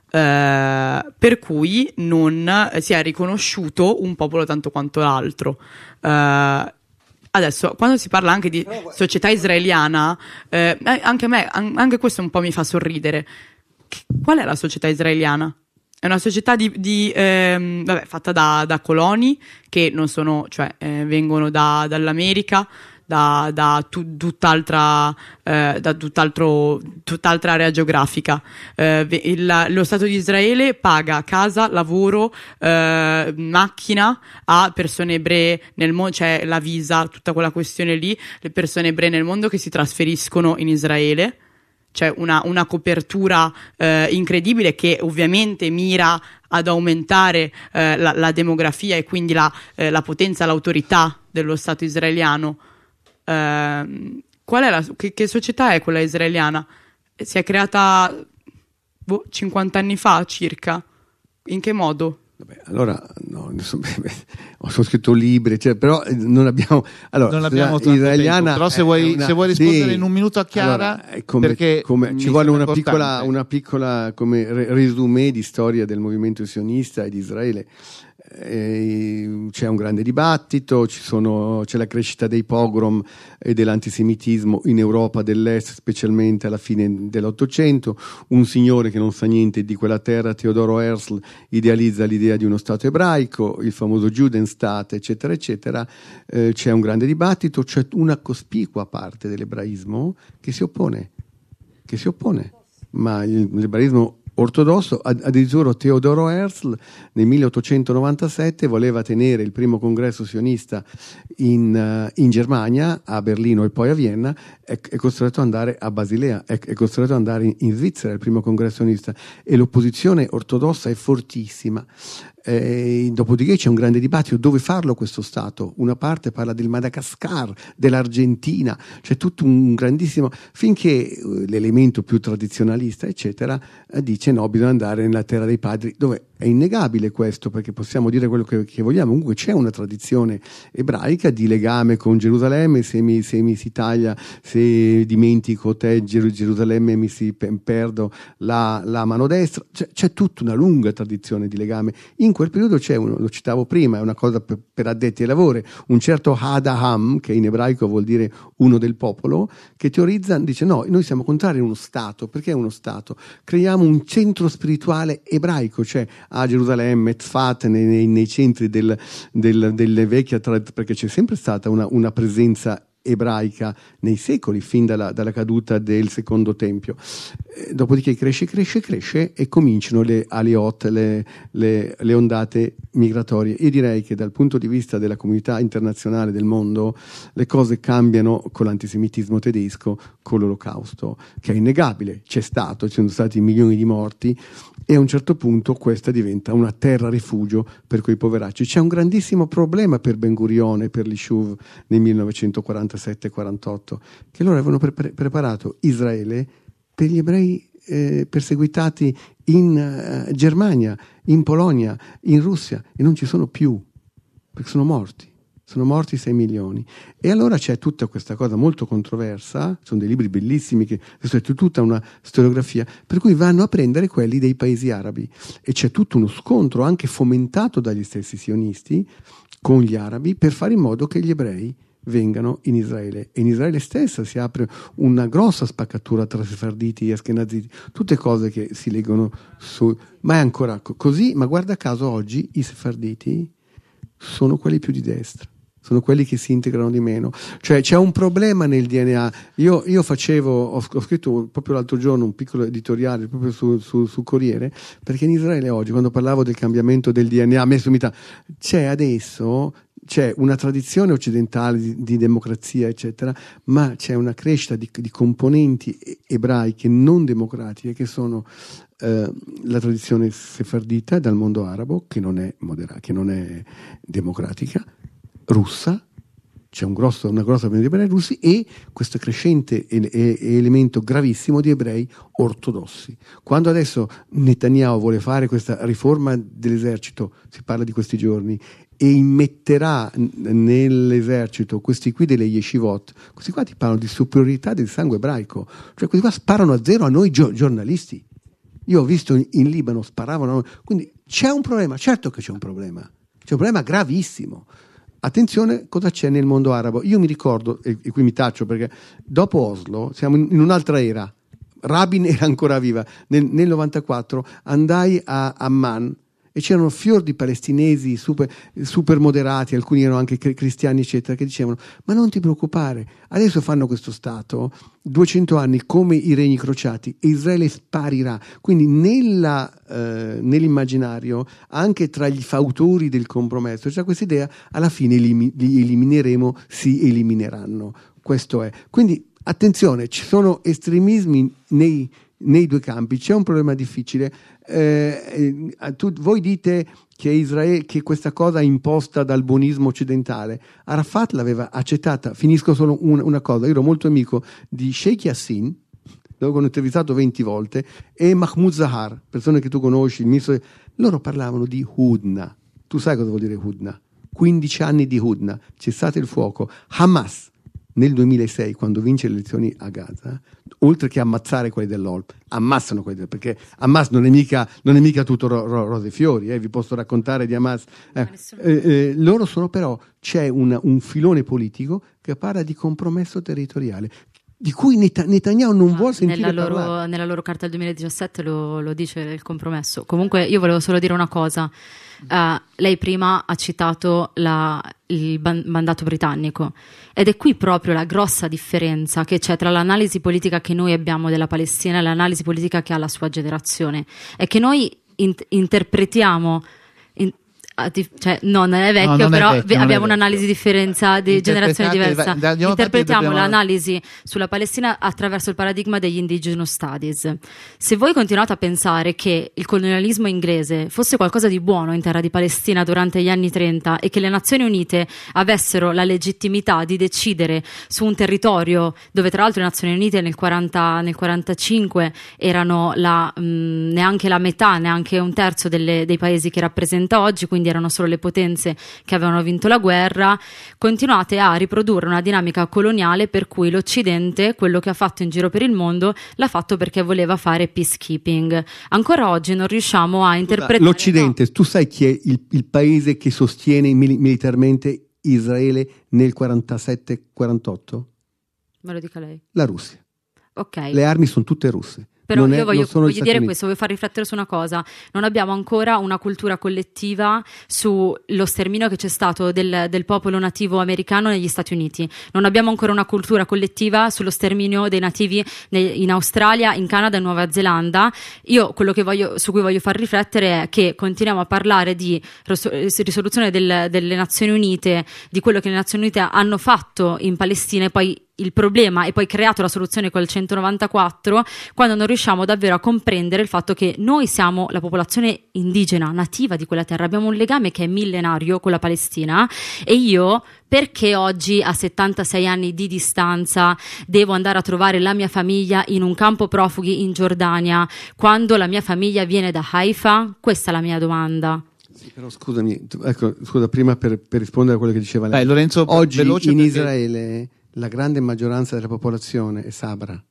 eh, per cui non si è riconosciuto un popolo tanto quanto l'altro. Eh, Adesso, quando si parla anche di società israeliana, eh, anche a me, anche questo un po' mi fa sorridere. Qual è la società israeliana? È una società di, di ehm, vabbè, fatta da, da coloni che non sono, cioè, eh, vengono da, dall'America, da, da tu, tutt'altra, eh, da tutt'altro, tutt'altra area geografica. Eh, il, lo Stato di Israele paga casa, lavoro, eh, macchina a persone ebree nel mondo, c'è la visa, tutta quella questione lì, le persone ebree nel mondo che si trasferiscono in Israele. C'è una, una copertura eh, incredibile che ovviamente mira ad aumentare eh, la, la demografia e quindi la, eh, la potenza, l'autorità dello Stato israeliano. Uh, qual è la, che, che società è quella israeliana? Si è creata boh, cinquanta anni fa circa. In che modo? Vabbè, allora no, insomma, ho scritto libri, cioè, però non abbiamo, allora, non abbiamo la, israeliana tempo, però se vuoi, una, se vuoi rispondere sì, in un minuto a Chiara, allora, come, perché come, ci vuole una piccola, una piccola come resumé di storia del movimento sionista e di Israele. Eh, c'è un grande dibattito, ci sono, c'è la crescita dei pogrom e dell'antisemitismo in Europa dell'Est, specialmente alla fine dell'Ottocento. Un signore che non sa niente di quella terra, Teodoro Herzl, idealizza l'idea di uno Stato ebraico, il famoso Judenstaat, eccetera, eccetera. Eh, c'è un grande dibattito, c'è una cospicua parte dell'ebraismo che si oppone, che si oppone, ma il, l'ebraismo ortodosso, addirittura Teodoro Herzl nel milleottocentonovantasette voleva tenere il primo congresso sionista in, in Germania, a Berlino e poi a Vienna, è, è costretto ad andare a Basilea, è, è costretto ad andare in, in Svizzera, il primo congresso sionista, e l'opposizione ortodossa è fortissima. Eh, dopodiché c'è un grande dibattito dove farlo questo Stato. Una parte parla del Madagascar, dell'Argentina, c'è tutto un grandissimo, finché eh, l'elemento più tradizionalista eccetera eh, dice no, bisogna andare nella terra dei padri, dove è innegabile questo, perché possiamo dire quello che, che vogliamo, comunque c'è una tradizione ebraica di legame con Gerusalemme. Se mi, se mi si taglia, se dimentico te Ger- Gerusalemme mi si pe- perdo la, la mano destra, c'è, c'è tutta una lunga tradizione di legame. In quel periodo c'è uno, lo citavo prima, è una cosa per, per addetti ai lavori, un certo Hadaham, che in ebraico vuol dire uno del popolo, che teorizza, dice no, noi siamo contrari a uno Stato. Perché uno Stato? Creiamo un centro spirituale ebraico, cioè a Gerusalemme, Tzfat, nei, nei, nei centri del, del, delle vecchie, perché c'è sempre stata una, una presenza ebraica nei secoli, fin dalla, dalla caduta del secondo tempio. Eh, dopodiché cresce, cresce, cresce e cominciano le aliot, le, le, le ondate migratorie. Io direi che dal punto di vista della comunità internazionale del mondo le cose cambiano con l'antisemitismo tedesco, con l'Olocausto, che è innegabile, c'è stato, ci sono stati milioni di morti e a un certo punto questa diventa una terra rifugio per quei poveracci. C'è un grandissimo problema per Ben Gurion e per l'Ishuv nel millenovecentoquarantasette quarantotto, che loro avevano pre- preparato Israele per gli ebrei eh, perseguitati in uh, Germania, in Polonia, in Russia, e non ci sono più, perché sono morti. Sono morti sei milioni. E allora c'è tutta questa cosa molto controversa, sono dei libri bellissimi, che adesso è tutta una storiografia, per cui vanno a prendere quelli dei paesi arabi. E c'è tutto uno scontro, anche fomentato dagli stessi sionisti, con gli arabi, per fare in modo che gli ebrei vengano in Israele. E in Israele stessa si apre una grossa spaccatura tra sefarditi e askenaziti, tutte cose che si leggono su... Ma è ancora così, ma guarda caso oggi i sefarditi sono quelli più di destra, sono quelli che si integrano di meno, cioè c'è un problema nel D N A. Io, io facevo, ho, ho scritto proprio l'altro giorno un piccolo editoriale proprio su, su, su Corriere, perché in Israele oggi, quando parlavo del cambiamento del D N A, messo unità, c'è adesso c'è una tradizione occidentale di, di democrazia eccetera, ma c'è una crescita di, di componenti ebraiche non democratiche, che sono eh, la tradizione sefardita dal mondo arabo, che non è modera, che non è democratica, russa, c'è un grosso, una grossa presenza di ebrei russi, e questo crescente e, e, elemento gravissimo di ebrei ortodossi. Quando adesso Netanyahu vuole fare questa riforma dell'esercito, si parla di questi giorni, e immetterà nell'esercito questi qui delle yeshivot, questi qua ti parlano di superiorità del sangue ebraico, cioè questi qua sparano a zero a noi gio- giornalisti. Io ho visto in, in Libano sparavano a noi. Quindi c'è un problema, certo che c'è un problema, c'è un problema gravissimo. Attenzione cosa c'è nel mondo arabo. Io mi ricordo, e, e qui mi taccio perché dopo Oslo siamo in, in un'altra era, Rabin era ancora viva, nel, nel novantaquattro andai a Amman e c'erano fior di palestinesi super, super moderati, alcuni erano anche cristiani eccetera, che dicevano: ma non ti preoccupare, adesso fanno questo stato duecento anni come i regni crociati e Israele sparirà. Quindi nella, eh, nell'immaginario, anche tra gli fautori del compromesso, c'è questa idea: alla fine li, li elimineremo, si elimineranno. Questo è. Quindi attenzione, ci sono estremismi nei, nei due campi, c'è un problema difficile. Eh, eh, tu, voi dite che, Israele, che questa cosa è imposta dal buonismo occidentale. Arafat l'aveva accettata. Finisco solo una, una cosa: io ero molto amico di Sheikh Yassin, dove ho intervistato venti volte, e Mahmoud Zahar, persone che tu conosci, il ministro. Loro parlavano di Hudna. Tu sai cosa vuol dire Hudna? quindici anni di Hudna, cessate il fuoco. Hamas nel duemilasei, quando vince le elezioni a Gaza, oltre che ammazzare quelli dell'O L P, ammazzano quelli del, perché Hamas non è mica, non è mica tutto ro, ro, rose e fiori, eh, vi posso raccontare di Hamas. Eh, eh, eh, loro sono però, c'è una, un filone politico che parla di compromesso territoriale, di cui Net- Netanyahu non no, vuole sentire nella loro, parlare. Nella loro carta del duemiladiciassette lo, lo dice il compromesso. Comunque io volevo solo dire una cosa. Uh, lei prima ha citato la, il ban- mandato britannico, ed è qui proprio la grossa differenza che c'è tra l'analisi politica che noi abbiamo della Palestina e l'analisi politica che ha la sua generazione. È che noi in- interpretiamo in- cioè no, non è vecchio, no, non però è vecchio, abbiamo un'analisi differenza di generazione diversa. Da, da, interpretiamo dobbiamo... l'analisi sulla Palestina attraverso il paradigma degli indigenous studies. Se voi continuate a pensare che il colonialismo inglese fosse qualcosa di buono in terra di Palestina durante gli anni trenta e che le Nazioni Unite avessero la legittimità di decidere su un territorio dove tra l'altro le Nazioni Unite nel quaranta, nel quarantacinque erano la, mh, neanche la metà, neanche un terzo delle, dei paesi che rappresenta oggi, quindi erano solo le potenze che avevano vinto la guerra, continuate a riprodurre una dinamica coloniale per cui l'Occidente, quello che ha fatto in giro per il mondo, l'ha fatto perché voleva fare peacekeeping. Ancora oggi non riusciamo a interpretare... L'Occidente, no. Tu sai chi è il, il paese che sostiene mil- militarmente Israele nel quarantasette quarantotto? Me lo dica lei. La Russia. Ok. Le armi sono tutte russe. Però non io è, voglio, non sono voglio gli dire Stati questo, voglio far riflettere su una cosa: non abbiamo ancora una cultura collettiva sullo sterminio che c'è stato del, del popolo nativo americano negli Stati Uniti, non abbiamo ancora una cultura collettiva sullo sterminio dei nativi in Australia, in Canada e Nuova Zelanda. Io quello che voglio, su cui voglio far riflettere è che continuiamo a parlare di risoluzione del, delle Nazioni Unite, di quello che le Nazioni Unite hanno fatto in Palestina, e poi il problema e poi creato la soluzione col centonovantaquattro, quando non riusciamo davvero a comprendere il fatto che noi siamo la popolazione indigena nativa di quella terra, abbiamo un legame che è millenario con la Palestina. E io, perché oggi a settantasei anni di distanza devo andare a trovare la mia famiglia in un campo profughi in Giordania quando la mia famiglia viene da Haifa? Questa è la mia domanda. Sì, però scusami, ecco, scusa, prima per, per rispondere a quello che diceva lei. Dai, Lorenzo, oggi in perché... Israele la grande maggioranza della popolazione è sabra.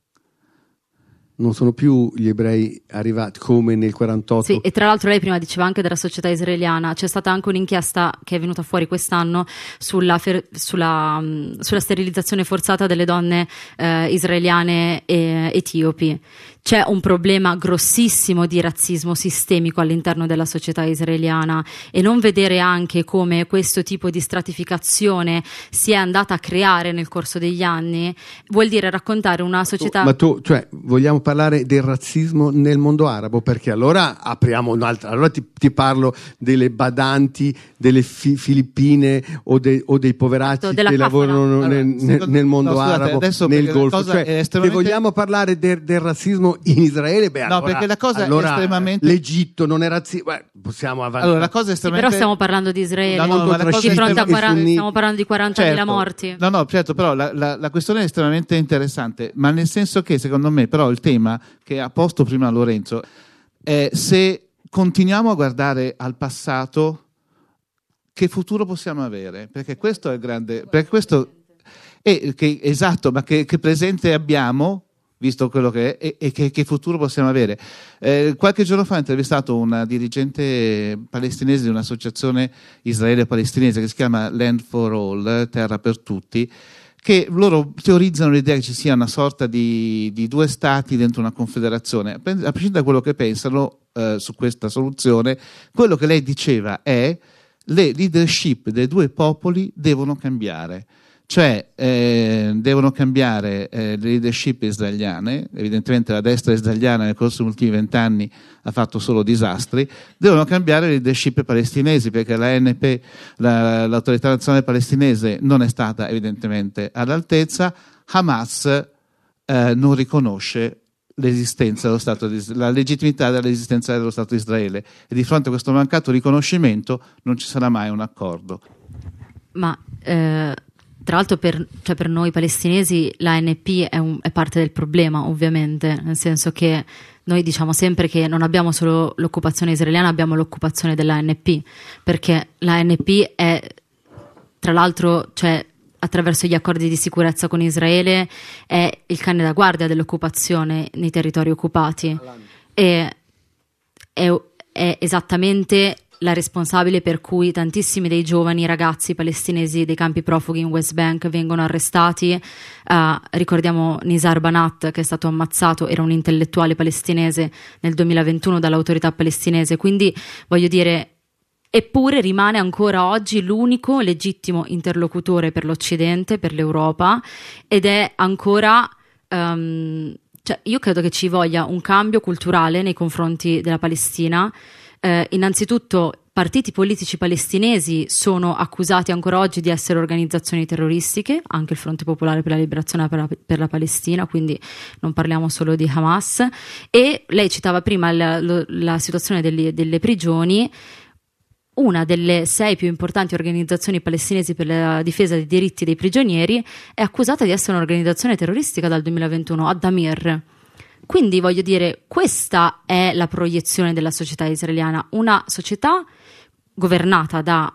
Non sono più gli ebrei arrivati come nel quarantotto. Sì, e tra l'altro lei prima diceva anche della società israeliana. C'è stata anche un'inchiesta che è venuta fuori quest'anno sulla, fer- sulla, um, sulla sterilizzazione forzata delle donne eh, israeliane e etiopi. C'è un problema grossissimo di razzismo sistemico all'interno della società israeliana, e non vedere anche come questo tipo di stratificazione si è andata a creare nel corso degli anni vuol dire raccontare una società... Ma tu, cioè, vogliamo parlare del razzismo nel mondo arabo? Perché allora apriamo un'altra, allora ti, ti parlo delle badanti delle fi- Filippine o, de, o dei poveracci Certo, che lavorano allora, nel, secondo, nel mondo no, scusate, arabo, adesso nel la Golfo. cosa Cioè, è estremamente... se vogliamo parlare de, del razzismo in Israele, beh, no, allora, perché la cosa allora è estremamente... l'Egitto non è razzista, possiamo avanzare. Allora, la cosa è Sì, estremamente... però stiamo parlando di Israele, No, no, ma la cosa di fronte a è quaranta, sunniti. stiamo parlando di quarantamila Certo. morti. No, no, certo, però la, la, la questione è estremamente interessante, ma nel senso che secondo me però il tema che ha posto prima Lorenzo è: se continuiamo a guardare al passato, che futuro possiamo avere? Perché questo è il grande... Perché questo è, che, esatto, ma che, che presente abbiamo, visto quello che è, e, e che, che futuro possiamo avere? Eh, qualche giorno fa ho intervistato una dirigente palestinese di un'associazione israele-palestinese che si chiama Land for All, Terra per Tutti, che loro teorizzano l'idea che ci sia una sorta di, di due stati dentro una confederazione. A prescindere da quello che pensano eh, su questa soluzione, quello che lei diceva è: le leadership dei due popoli devono cambiare. Cioè eh, devono cambiare eh, le leadership israeliane. Evidentemente la destra israeliana nel corso degli ultimi vent'anni ha fatto solo disastri. Devono cambiare le leadership palestinesi, perché la A N P, la, l'autorità nazionale palestinese, non è stata evidentemente all'altezza. Hamas eh, non riconosce l'esistenza dello Stato di, la legittimità dell'esistenza dello Stato di Israele, e di fronte a questo mancato riconoscimento non ci sarà mai un accordo. Ma eh... Tra l'altro per, cioè per noi palestinesi l'A N P è, un, è parte del problema, ovviamente, nel senso che noi diciamo sempre che non abbiamo solo l'occupazione israeliana, abbiamo l'occupazione dell'A N P, perché l'A N P è, tra l'altro, cioè, attraverso gli accordi di sicurezza con Israele, è il cane da guardia dell'occupazione nei territori occupati, e è, è esattamente la responsabile per cui tantissimi dei giovani ragazzi palestinesi dei campi profughi in West Bank vengono arrestati. Uh, ricordiamo Nizar Banat, che è stato ammazzato, era un intellettuale palestinese, nel duemilaventuno dall'autorità palestinese. Quindi voglio dire, eppure rimane ancora oggi l'unico legittimo interlocutore per l'Occidente, per l'Europa, ed è ancora... Um, cioè io credo che ci voglia un cambio culturale nei confronti della Palestina. Eh, innanzitutto partiti politici palestinesi sono accusati ancora oggi di essere organizzazioni terroristiche, anche il Fronte Popolare per la Liberazione per la, per la Palestina, quindi non parliamo solo di Hamas. E lei citava prima la, la, la situazione delle, delle prigioni. Una delle sei più importanti organizzazioni palestinesi per la difesa dei diritti dei prigionieri è accusata di essere un'organizzazione terroristica dal duemilaventuno, Ad-Damir. Quindi voglio dire, questa è la proiezione della società israeliana, una società governata da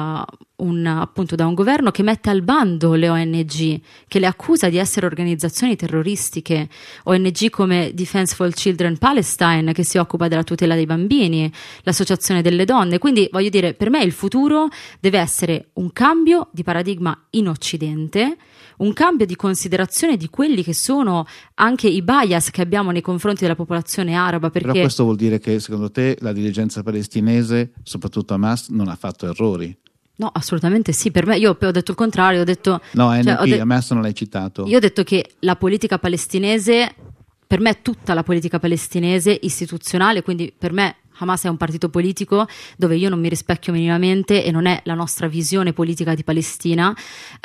uh, un, appunto da un governo che mette al bando le O N G, che le accusa di essere organizzazioni terroristiche, O N G come Defense for Children Palestine, che si occupa della tutela dei bambini, l'Associazione delle Donne. Quindi voglio dire, per me il futuro deve essere un cambio di paradigma in Occidente, un cambio di considerazione di quelli che sono anche i bias che abbiamo nei confronti della popolazione araba. Perché... Però questo vuol dire che secondo te la dirigenza palestinese, soprattutto Hamas, non ha fatto errori? No, assolutamente sì. Per me, io ho detto il contrario, ho detto... No, N P, cioè, ho de- Hamas non l'hai citato. Io ho detto che la politica palestinese, per me tutta la politica palestinese istituzionale, quindi per me Hamas è un partito politico dove io non mi rispecchio minimamente e non è la nostra visione politica di Palestina,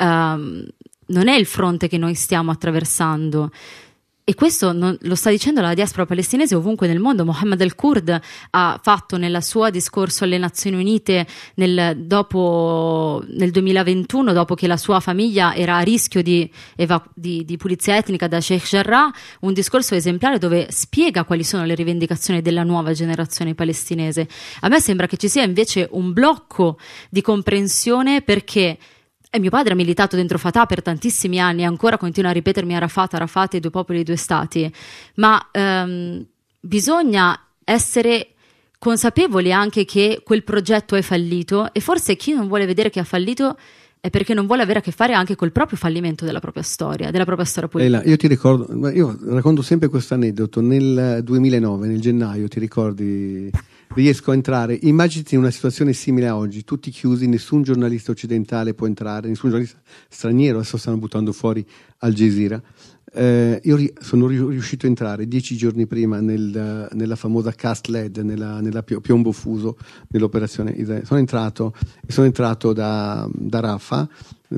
um, non è il fronte che noi stiamo attraversando. E questo non, lo sta dicendo la diaspora palestinese ovunque nel mondo. Mohammed al-Kurd ha fatto nel suo discorso alle Nazioni Unite nel, dopo, nel duemilaventuno, dopo che la sua famiglia era a rischio di, eva- di, di pulizia etnica da Sheikh Jarrah, un discorso esemplare dove spiega quali sono le rivendicazioni della nuova generazione palestinese. A me sembra che ci sia invece un blocco di comprensione, perché E mio padre ha militato dentro Fatah per tantissimi anni e ancora continua a ripetermi Arafat, Arafat, i due popoli, i due stati. Ma ehm, bisogna essere consapevoli anche che quel progetto è fallito, e forse chi non vuole vedere che ha fallito è perché non vuole avere a che fare anche col proprio fallimento della propria storia, della propria storia politica. Leila, io ti ricordo, io racconto sempre questo aneddoto. Nel duemilanove, nel gennaio, ti ricordi, riesco a entrare, immaginati una situazione simile a oggi, tutti chiusi, nessun giornalista occidentale può entrare, nessun giornalista straniero, adesso stanno buttando fuori Al Jazeera. Eh, io ri- sono riuscito a entrare dieci giorni prima nel, nella famosa Cast Lead, nella, nella piombo fuso, nell'operazione Israele. Sono entrato, sono entrato da, da Rafah,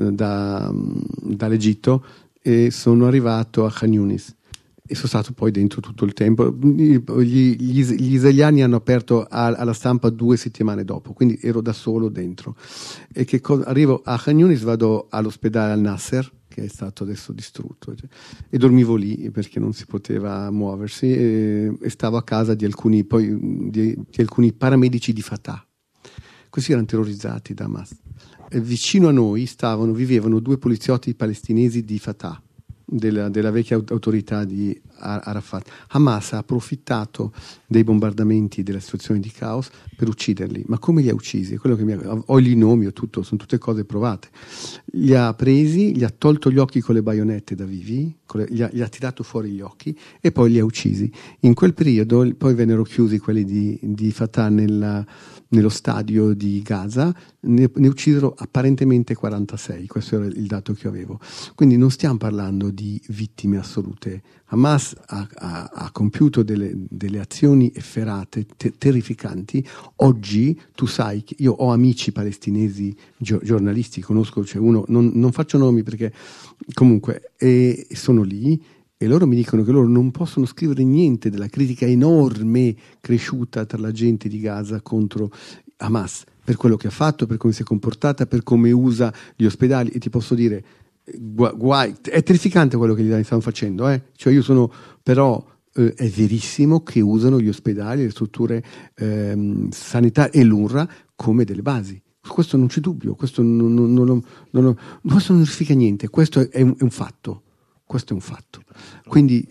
da, dall'Egitto, e sono arrivato a Khan Yunis e sono stato poi dentro tutto il tempo. Gli, gli, gli israeliani hanno aperto a, alla stampa due settimane dopo, quindi ero da solo dentro. E che cosa, arrivo a Khan Yunis, vado all'ospedale Al-Nasser, che è stato adesso distrutto, cioè, e dormivo lì perché non si poteva muoversi, e, e stavo a casa di alcuni, poi, di, di alcuni paramedici di Fatah. Questi erano terrorizzati da Hamas. E vicino a noi stavano, vivevano due poliziotti palestinesi di Fatah, della, della vecchia autorità di Arafat. Hamas ha approfittato dei bombardamenti, della situazione di caos, per ucciderli. Ma come li ha uccisi? Quello che mi ha, ho i nomi, ho tutto, sono tutte cose provate. Li ha presi, gli ha tolto gli occhi con le baionette da vivi, le, gli, ha, gli ha tirato fuori gli occhi e poi li ha uccisi. In quel periodo poi vennero chiusi quelli di, di Fatah nella, nello stadio di Gaza, ne, ne uccisero apparentemente quarantasei, questo era il dato che avevo. Quindi non stiamo parlando di vittime assolute. Hamas ha, ha, ha compiuto delle, delle azioni efferate, te, terrificanti. Oggi tu sai che io ho amici palestinesi, gio, giornalisti, conosco, c'è uno, non, non faccio nomi perché comunque e sono lì, e loro mi dicono che loro non possono scrivere niente della critica enorme cresciuta tra la gente di Gaza contro Hamas, per quello che ha fatto, per come si è comportata, per come usa gli ospedali. E ti posso dire, guai, è terrificante quello che gli stanno facendo, eh? Cioè io sono, però eh, è verissimo che usano gli ospedali, le strutture ehm, sanitarie e l'UNRWA come delle basi. Questo non c'è dubbio, questo non, non, non, non, non, questo non significa niente, questo è un, è un fatto. Questo è un fatto. Quindi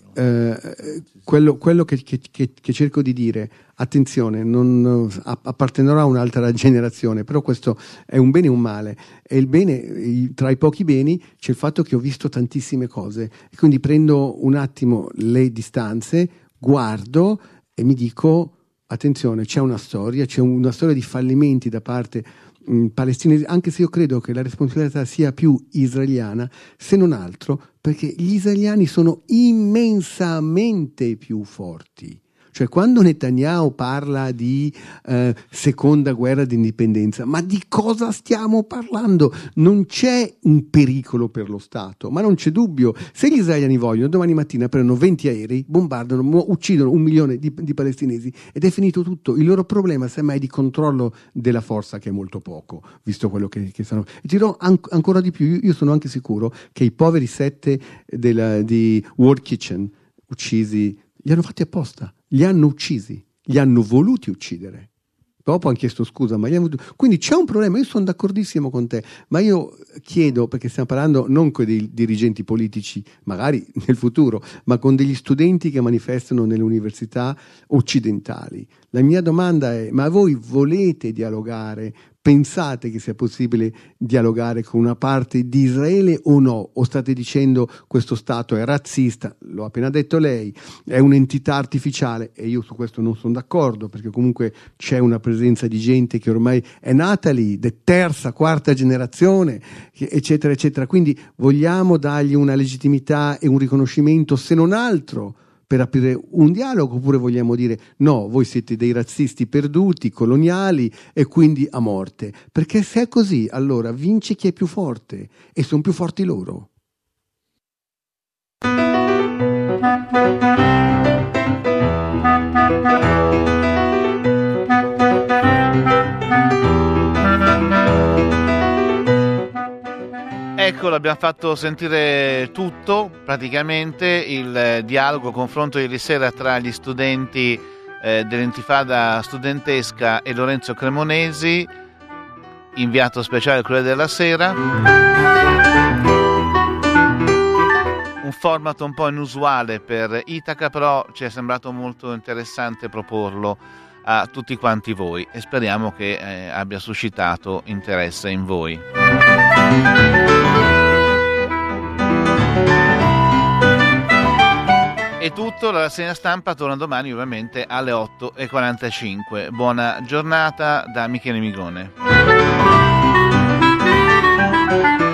eh, quello, quello che, che, che, che cerco di dire, attenzione, non appartenerò a un'altra generazione, però questo è un bene e un male. E il bene, tra i pochi beni, c'è il fatto che ho visto tantissime cose. E quindi prendo un attimo le distanze, guardo e mi dico, attenzione, c'è una storia, c'è una storia di fallimenti da parte palestinesi, anche se io credo che la responsabilità sia più israeliana, se non altro perché gli israeliani sono immensamente più forti. Cioè, quando Netanyahu parla di eh, seconda guerra d'indipendenza, ma di cosa stiamo parlando? Non c'è un pericolo per lo Stato, ma non c'è dubbio. Se gli israeliani vogliono, domani mattina prendono venti aerei, bombardano, mu- uccidono un milione di, di palestinesi ed è finito tutto. Il loro problema semmai è di controllo della forza, che è molto poco, visto quello che, che stanno. E ti dirò an- ancora di più, io, io sono anche sicuro che i poveri sette della, di World Kitchen uccisi, li hanno fatti apposta. Li hanno uccisi, li hanno voluti uccidere. Dopo hanno chiesto scusa, ma gli hanno... quindi c'è un problema. Io sono d'accordissimo con te, ma io chiedo, perché stiamo parlando non con dei dirigenti politici, magari nel futuro, ma con degli studenti che manifestano nelle università occidentali. La mia domanda è: ma voi volete dialogare? Pensate che sia possibile dialogare con una parte di Israele o no? O state dicendo questo Stato è razzista, l'ho appena detto lei, è un'entità artificiale? E io su questo non sono d'accordo, perché comunque c'è una presenza di gente che ormai è nata lì, di terza, quarta generazione, eccetera, eccetera. Quindi vogliamo dargli una legittimità e un riconoscimento, se non altro, per aprire un dialogo, oppure vogliamo dire no, voi siete dei razzisti perduti, coloniali e quindi a morte? Perché se è così, allora vince chi è più forte, e sono più forti loro. Ecco, l'abbiamo fatto sentire tutto, praticamente, il dialogo, confronto ieri sera tra gli studenti eh, dell'Intifada studentesca e Lorenzo Cremonesi, inviato speciale al Corriere della Sera. Un format un po' inusuale per Itaca, però ci è sembrato molto interessante proporlo a tutti quanti voi e speriamo che eh, abbia suscitato interesse in voi. È tutto, la rassegna stampa torna domani ovviamente alle otto e quarantacinque. Buona giornata da Michele Migone.